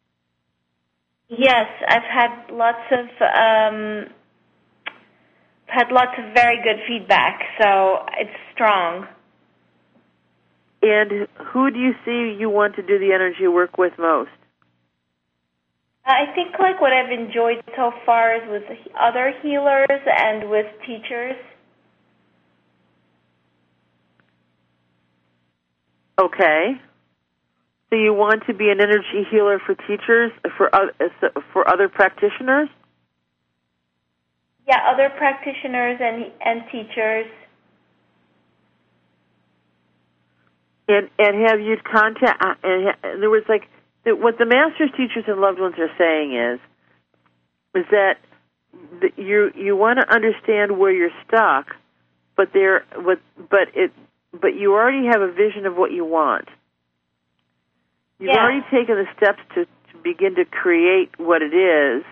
Yes, I've had lots of um, had lots of very good feedback, so it's strong. And who do you see you want to do the energy work with most? I think like what I've enjoyed so far is with other healers and with teachers. Okay. So you want to be an energy healer for teachers, for other, for other practitioners? Yeah, other practitioners and and teachers. And and have you contact? And there was like what the masters, teachers, and loved ones are saying is is that you you want to understand where you're stuck, but there but but it but you already have a vision of what you want. You've Yeah. already taken the steps to, to begin to create what it is,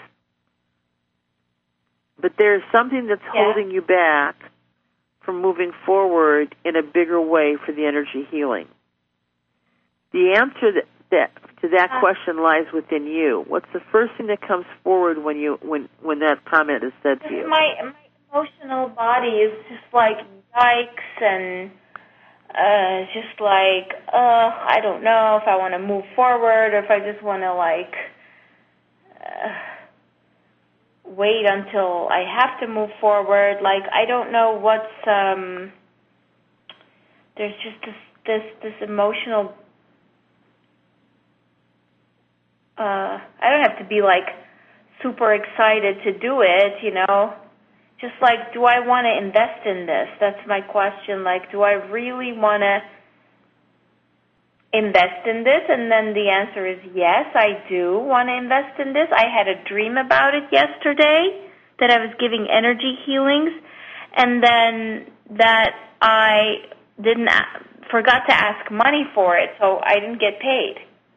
but there's something that's Yeah. holding you back from moving forward in a bigger way for the energy healing. The answer that, that to that Uh, question lies within you. What's the first thing that comes forward when you when when that comment is said to you? My my emotional body is just like yikes, and uh, just like uh, I don't know if I want to move forward or if I just want to like uh, wait until I have to move forward. Like I don't know what's um. There's just this this this emotional. Uh, I don't have to be like super excited to do it, you know. Just like, do I want to invest in this? That's my question. Like, do I really want to invest in this? And then the answer is yes, I do want to invest in this. I had a dream about it yesterday that I was giving energy healings, and then that I didn't forgot to ask money for it, so I didn't get paid.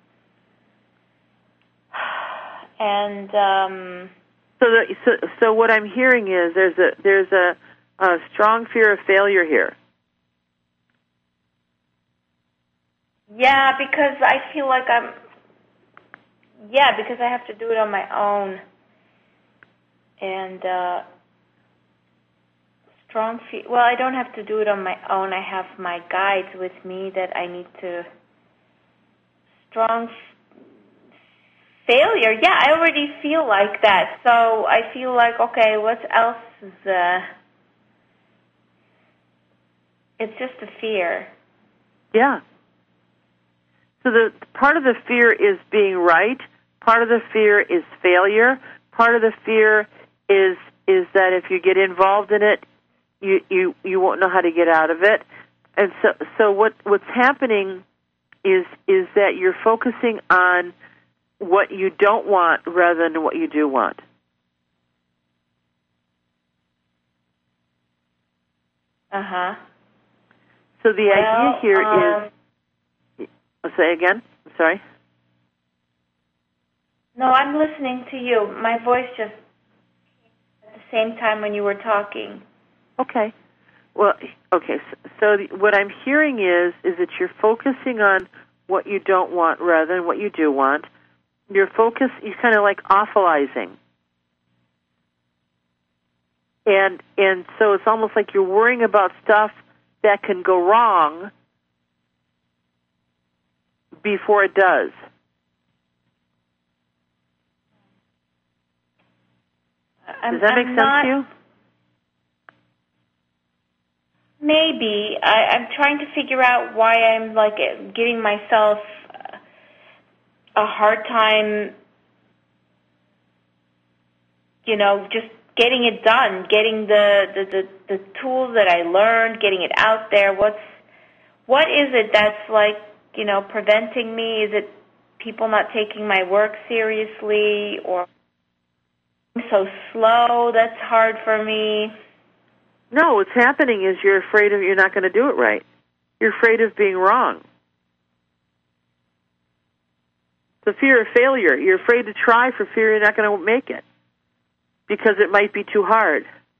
And um, So, the, so, so what I'm hearing is there's a there's a, a strong fear of failure here. yeah, because I feel like I'm. Yeah, because I have to do it on my own. And uh, strong fear. Well, I don't have to do it on my own. I have my guides with me that I need to. Strong. Failure, yeah, I already feel like that. So I feel like, okay, what else is, uh, it's just a fear. Yeah. So the part of the fear is being right. Part of the fear is failure. Part of the fear is is that if you get involved in it, you you, you won't know how to get out of it. And so so what what's happening is is that you're focusing on what you don't want rather than what you do want. Uh-huh. So the Well, idea here um, is, I'll say again, I'm sorry. No, I'm listening to you. My voice just at the same time when you were talking. Okay. Well, okay. So, so the, what I'm hearing is is that you're focusing on what you don't want rather than what you do want. Your focus, you're kind of like awfulizing. And and so it's almost like you're worrying about stuff that can go wrong before it does. I'm, Does that I'm make sense not, to you? Maybe. I, I'm trying to figure out why I'm like giving myself a hard time, you know, just getting it done, getting the, the, the, the tools that I learned, getting it out there. What's what is it that's like, you know, preventing me? Is it people not taking my work seriously, or I'm so slow that's hard for me? No, what's happening is you're afraid of you're not going to do it right. You're afraid of being wrong. The fear of failure. You're afraid to try for fear you're not going to make it because it might be too hard.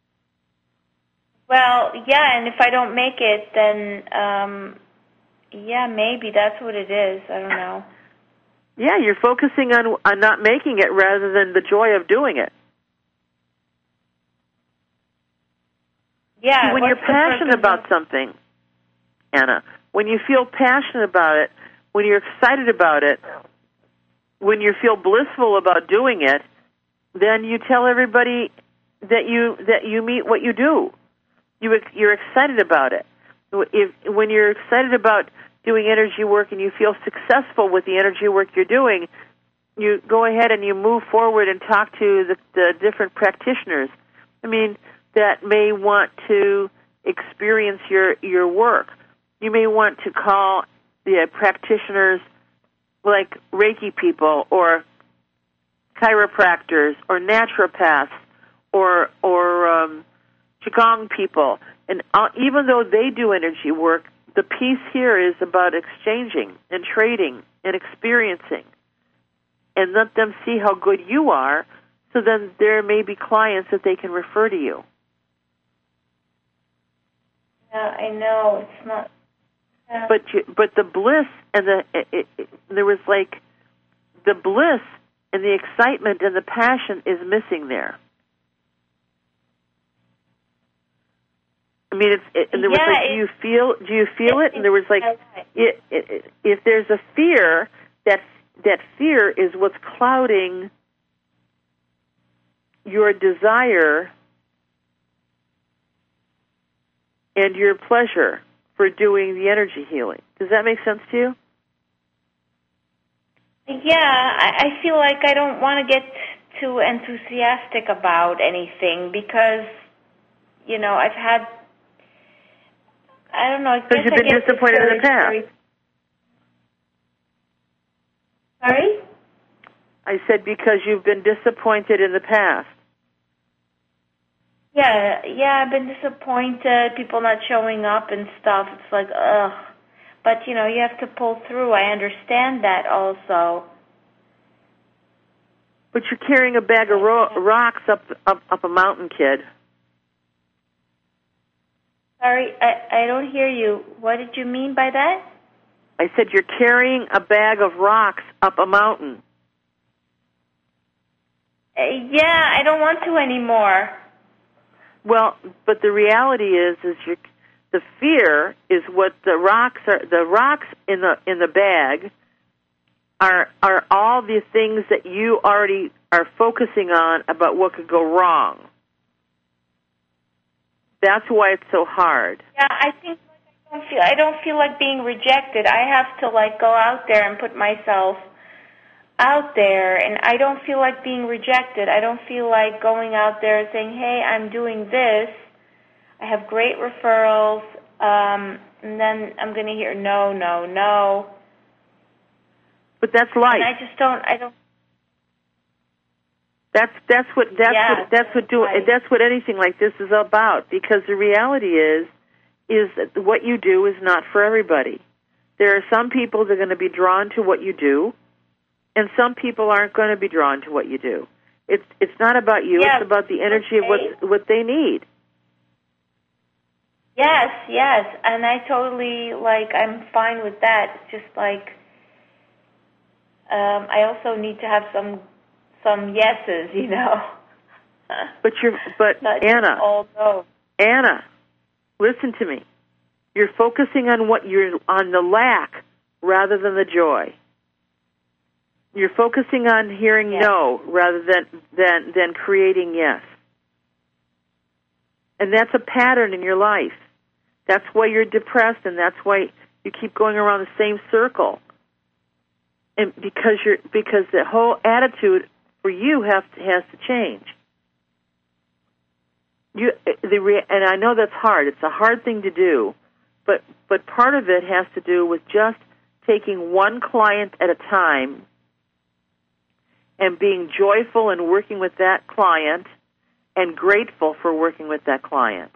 Well, yeah, and if I don't make it, then, um, yeah, maybe that's what it is. I don't know. Yeah, you're focusing on, on not making it rather than the joy of doing it. Yeah, See, when you're passionate about something, Anna, when you feel passionate about it, when you're excited about it, when you feel blissful about doing it, then you tell everybody that you that you meet what you do. You you're excited about it. If when you're excited about doing energy work and you feel successful with the energy work you're doing, you go ahead and you move forward and talk to the, the different practitioners. I mean, that may want to experience your, your work. You may want to call the practitioners like Reiki people or chiropractors or naturopaths or or um, Qigong people. And uh, even though they do energy work, the piece here is about exchanging and trading and experiencing. And let them see how good you are, so then there may be clients that they can refer to you. Yeah, I know it's not. Yeah. But you, but the bliss and the it, it, it, there was like the bliss and the excitement and the passion is missing there. I mean, it's it, and there was Yeah, like, do you feel do you feel it? And there was like, it, it, if there's a fear, that that fear is what's clouding your desire and your pleasure for doing the energy healing. Does that make sense to you? Yeah, I, I feel like I don't want to get too enthusiastic about anything because, you know, I've had, I don't know, I guess Because you've I been get disappointed in the past. Very... Sorry? I said because you've been disappointed in the past. Yeah, yeah, I've been disappointed, people not showing up and stuff. It's like, ugh. But, you know, you have to pull through. I understand that also. But you're carrying a bag of ro- rocks up, up up a mountain, kid. Sorry, I, I don't hear you. What did you mean by that? I said you're carrying a bag of rocks up a mountain. Uh, yeah, I don't want to anymore. Well, but the reality is, is you, the fear is what the rocks are. The rocks in the in the bag are are all the things that you already are focusing on about what could go wrong. That's why it's so hard. Yeah, I think like I don't feel I don't feel like being rejected. I have to like go out there and put myself out there, and I don't feel like being rejected. I don't feel like going out there and saying, hey, I'm doing this. I have great referrals, um, and then I'm going to hear no, no, no. But that's life. And I just don't, I don't. That's that's what that's yeah, what that's what do right. that's what anything like this is about. Because the reality is, is that what you do is not for everybody. There are some people that are going to be drawn to what you do, and some people aren't going to be drawn to what you do. It's it's not about you. Yes. It's about the energy of what what they need. Yes, yes, and I totally, like, I'm fine with that. It's just like, um, I also need to have some some yeses, you know. But you're, but Not Anna, all no. Anna, listen to me. You're focusing on what you're on the lack rather than the joy. You're focusing on hearing yes. no rather than than than creating yes. And that's a pattern in your life. That's why you're depressed, and that's why you keep going around the same circle. And because you're because the whole attitude for you has to, has to change. You the re, and I know that's hard. It's a hard thing to do, but but part of it has to do with just taking one client at a time and being joyful in working with that client and grateful for working with that client.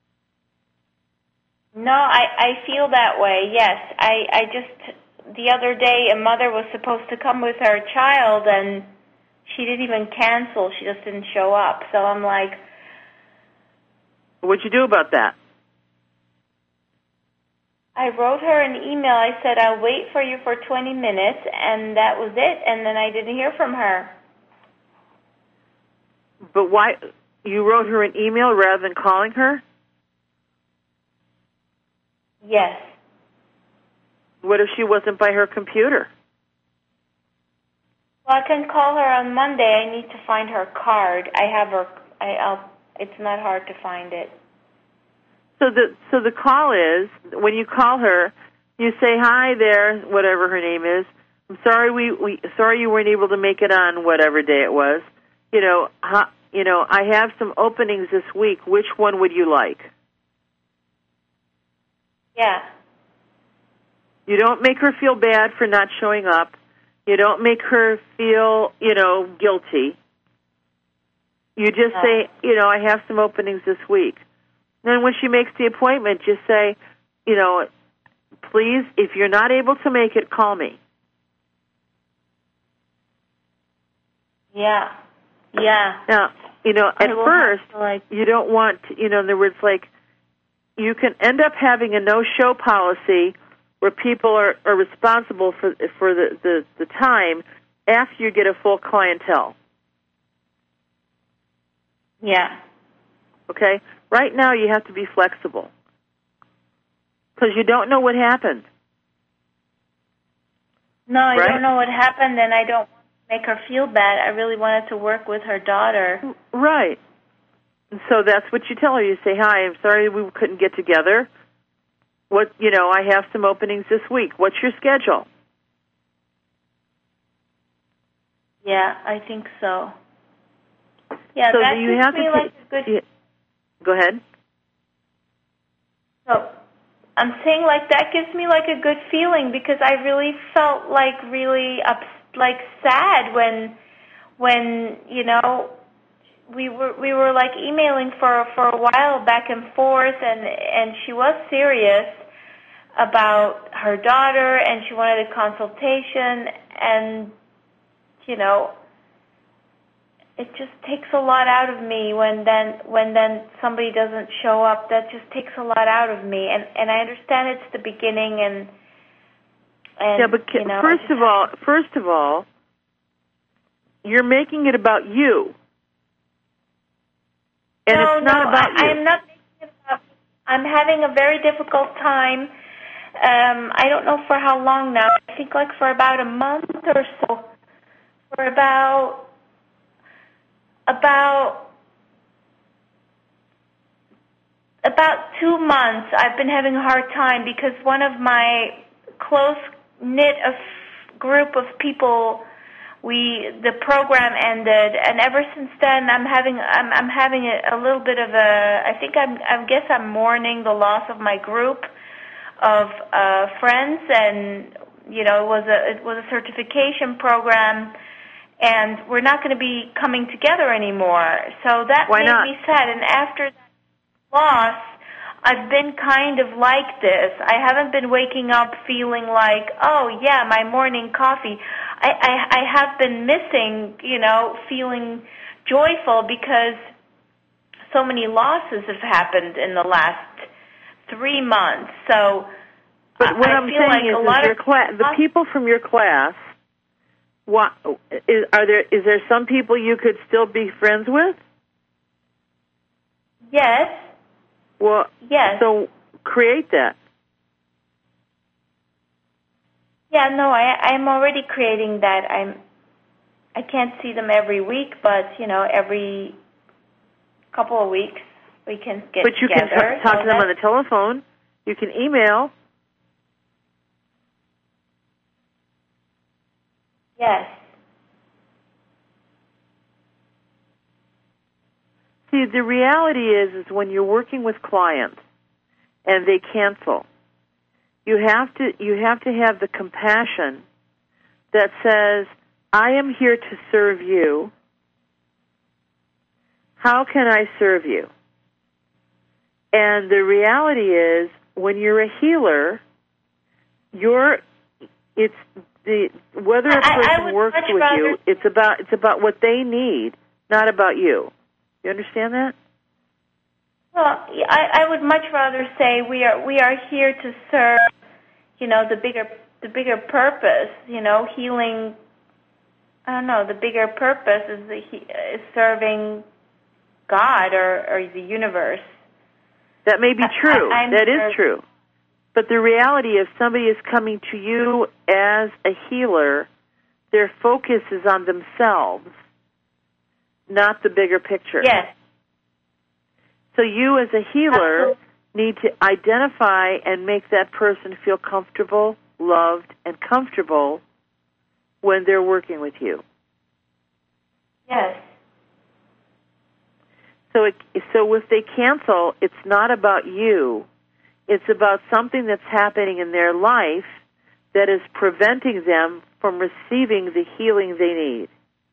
No, I, I feel that way, yes. I, I just, the other day, a mother was supposed to come with her child, and she didn't even cancel. She just didn't show up. So I'm like... What'd you do about that? I wrote her an email. I said, I'll wait for you for twenty minutes, and that was it. And then I didn't hear from her. But why? You wrote her an email rather than calling her? Yes. What if she wasn't by her computer? Well, I can call her on Monday. I need to find her card. I have her. I, I'll. It's not hard to find it. So the so the call is, when you call her, you say, hi there, whatever her name is. I'm sorry we, we sorry you weren't able to make it on whatever day it was. You know, ha, you know, I have some openings this week. Which one would you like? Yeah. You don't make her feel bad for not showing up. You don't make her feel, you know, guilty. You just No. say, you know, I have some openings this week. Then when she makes the appointment, just say, you know, please, if you're not able to make it, call me. Yeah. Yeah. Now, you know, at first, to, like, you don't want, to, you know, in other words, like, you can end up having a no-show policy where people are, are responsible for for the, the, the time after you get a full clientele. Yeah. Okay? Right now, you have to be flexible because you don't know what happened. No, I right? don't know what happened, and I don't want to make her feel bad. I really wanted to work with her daughter. Right. And so that's what you tell her. You say, hi, I'm sorry we couldn't get together. What, you know, I have some openings this week. What's your schedule? Yeah, I think so. Yeah, so that you gives have me to like take, a good... yeah. Go ahead. So I'm saying like that gives me like a good feeling because I really felt like really up, like sad when, when you know, we were we were like emailing for for a while back and forth, and and she was serious about her daughter, and she wanted a consultation, and you know, it just takes a lot out of me when then when then somebody doesn't show up. That just takes a lot out of me, and and I understand it's the beginning, and and yeah, but you know, first of all, first of all, you're making it about you. And no, it's not no, about I, you. I'm not making it about. I'm having a very difficult time. Um, I don't know for how long now. I think like for about a month or so. For about about about two months, I've been having a hard time because one of my close knit of group of people. We the program ended, and ever since then, I'm having I'm I'm having a, a little bit of a. I think I'm I guess I'm mourning the loss of my group of uh, friends, and you know it was a it was a certification program, and we're not going to be coming together anymore. So that Why made not? me sad. And after that loss, I've been kind of like this. I haven't been waking up feeling like, oh, yeah, my morning coffee. I, I, I have been missing, you know, feeling joyful because so many losses have happened in the last three months. So, but what I I'm feel saying like is, a is lot your of class, the people from your class, what, is, are there? Is there some people you could still be friends with? Yes. Well, yes. So create that. Yeah, no, I, I'm already creating that. I'm. I can't see them every week, but you know, every couple of weeks we can get but you together. can t- talk so to them on the telephone. You can email. Yes. See, the reality is, is when you're working with clients and they cancel, you have to you have to have the compassion that says, I am here to serve you. How can I serve you? And the reality is, when you're a healer, you're it's the whether a person I, I works with rather, you, it's about it's about what they need, not about you. You understand that? Well, I, I would much rather say we are we are here to serve, you know, the bigger the bigger purpose. You know, healing. I don't know. The bigger purpose is the is serving God or, or the universe. That may be true. I, that is true. But the reality is, somebody is coming to you as a healer. Their focus is on themselves, not the bigger picture. Yes. So you as a healer Absolutely. need to identify and make that person feel comfortable, loved, and comfortable when they're working with you. Yes. So it, so if they cancel, it's not about you. It's about something that's happening in their life that is preventing them from receiving the healing they need.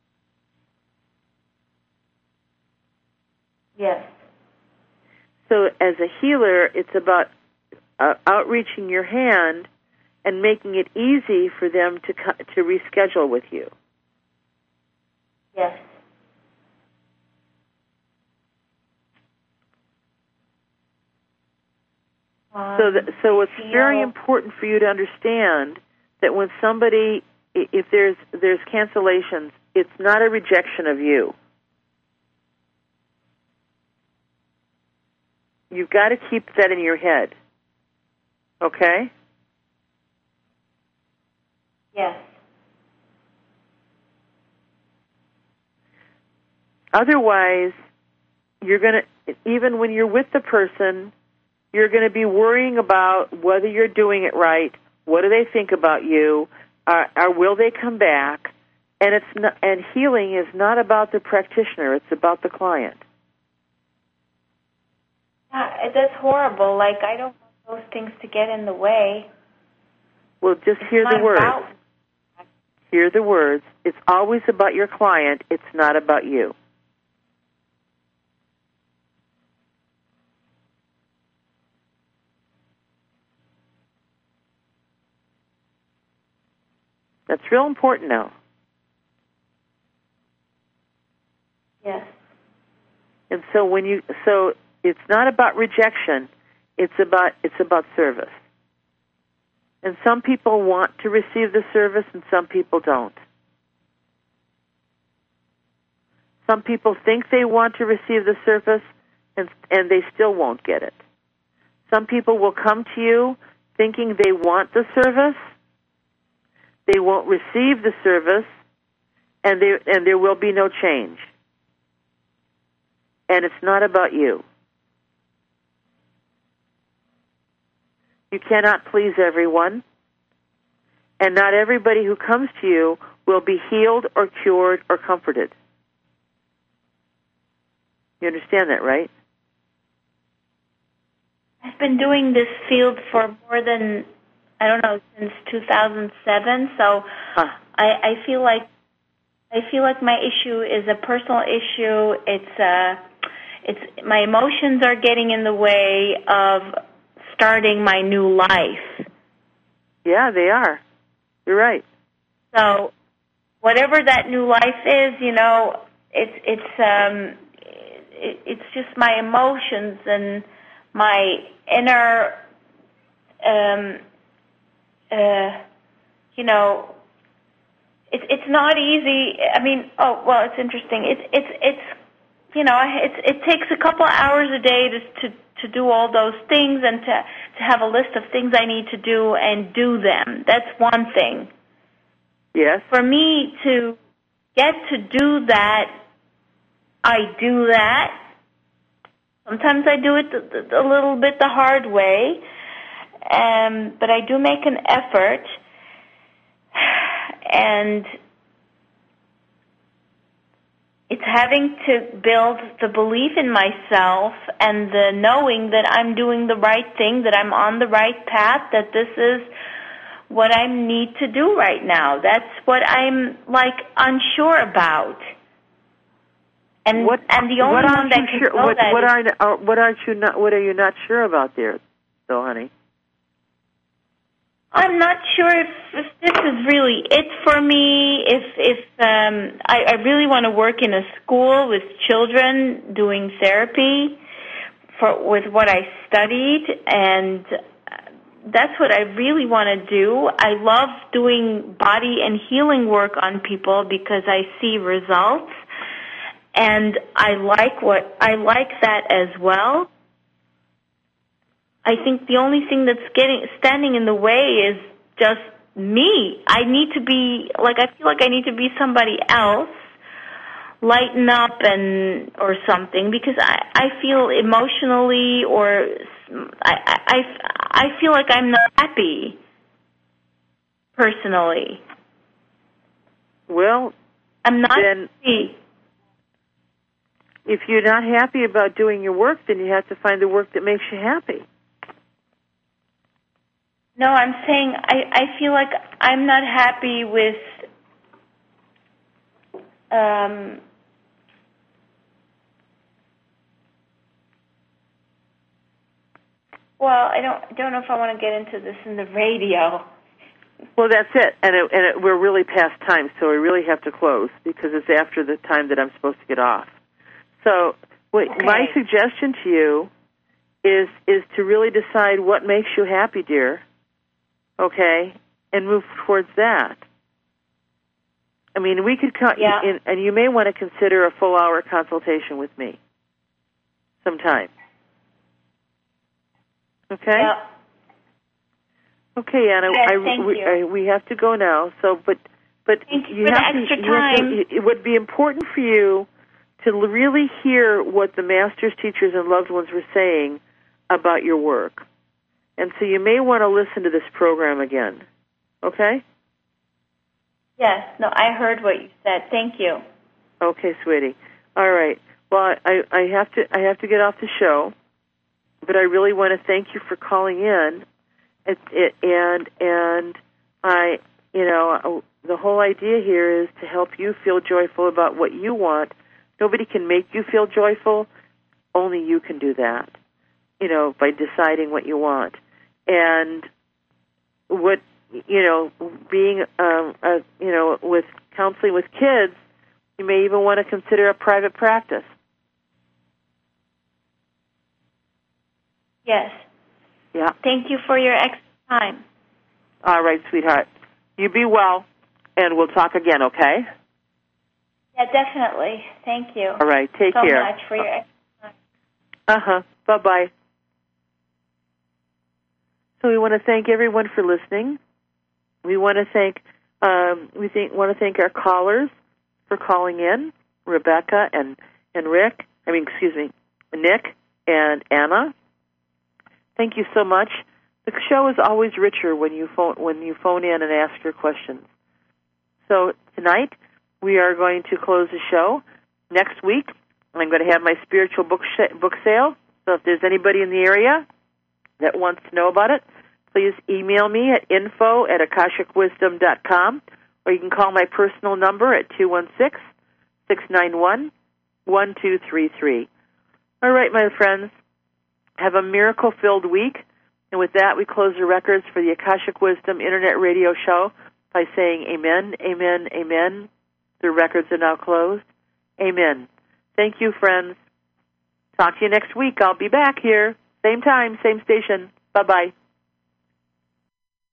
Yes. So as a healer, it's about uh, outreaching your hand and making it easy for them to to reschedule with you. Yes. Um, so that, so it's feel... very important for you to understand that when somebody, if there's there's cancellations, it's not a rejection of you. You've got to keep that in your head. Okay? Yes. Otherwise, you're going to, even when you're with the person, you're going to be worrying about whether you're doing it right, what do they think about you, uh, or will they come back? And it's not, and healing is not about the practitioner, it's about the client. Uh, that's horrible. Like, I don't want those things to get in the way. Well, just it's hear the words. About... Hear the words. It's always about your client. It's not about you. That's real important now. Yes. And so when you so it's not about rejection, it's about it's about service. And some people want to receive the service and some people don't. Some people think they want to receive the service and and they still won't get it. Some people will come to you thinking they want the service. They won't receive the service, and they and there will be no change. And it's not about you. You cannot please everyone, and not everybody who comes to you will be healed or cured or comforted. You understand that, right? I've been doing this field for more than, I don't know, since two thousand seven, so huh. I, I feel like I feel like my issue is a personal issue. It's uh, it's my emotions are getting in the way of starting my new life. Yeah, they are. You're right. So whatever that new life is, you know, it's it's um, it, it's just my emotions and my inner, um, uh, you know. It's it's not easy. I mean, oh well, it's interesting. It's it's it's you know, it's it takes a couple hours a day to to to do all those things and to to have a list of things I need to do and do them. That's one thing. Yes. For me to get to do that, I do that. Sometimes I do it a little bit the hard way, um, but I do make an effort. And it's having to build the belief in myself and the knowing that I'm doing the right thing, that I'm on the right path, that this is what I need to do right now. That's what I'm, like, unsure about. And what, and the only what one that can sure, know what, that what is, are what aren't you not what are you not sure about there, though, honey? I'm not sure if, if this is really it for me. If if um, I, I really want to work in a school with children doing therapy for with what I studied, and that's what I really want to do. I love doing body and healing work on people because I see results, and I like what I like that as well. I think the only thing that's getting standing in the way is just me. I need to be, like, I feel like I need to be somebody else, lighten up and or something, because I, I feel emotionally or I, I, I feel like I'm not happy personally. Well, I'm not then, happy. If you're not happy about doing your work, then you have to find the work that makes you happy. No, I'm saying I, I feel like I'm not happy with um, well, I don't don't know if I want to get into this in the radio. Well, that's it, and it, and it, we're really past time, so we really have to close because it's after the time that I'm supposed to get off. So, wait, Okay. my suggestion to you is is to really decide what makes you happy, dear. Okay, and move towards that. I mean, we could cut, Yeah. in, and you may want to consider a full hour consultation with me sometime. Okay. Yeah. Okay, Anna. Yes, I, thank we, you. I, we have to go now. So, but but Thank you you for the have extra to, you have time. to. It would be important for you to really hear what the masters, teachers, and loved ones were saying about your work. And so you may want to listen to this program again, okay? Yes. No, I heard what you said. Thank you. Okay, sweetie. All right. Well, I, I have to I have to get off the show, but I really want to thank you for calling in. It, it, and and I, you know, the whole idea here is to help you feel joyful about what you want. Nobody can make you feel joyful. Only you can do that, you know, by deciding what you want. And what, you know, being, um, a, you know, with counseling with kids, you may even want to consider a private practice. Yes. Yeah. Thank you for your extra time. All right, sweetheart. You be well, and we'll talk again, okay? Yeah, definitely. Thank you. All right, take so care. much for your extra time. Uh-huh. Bye-bye. So we want to thank everyone for listening. We want to thank um, we think want to thank our callers for calling in, Rebecca and and Rick. I mean, excuse me, Nick and Anna. Thank you so much. The show is always richer when you phone when you phone in and ask your questions. So tonight we are going to close the show. Next week I'm going to have my spiritual book sh- book sale. So if there's anybody in the area that wants to know about it, please email me at info at akashic wisdom dot com, or you can call my personal number at two one six, six nine one, one two three three. All right, my friends, have a miracle-filled week. And with that, we close the records for the Akashic Wisdom Internet Radio Show by saying amen, amen, amen, Their records are now closed. Amen. Thank you, friends. Talk to you next week. I'll be back here. Same time, same station. Bye-bye.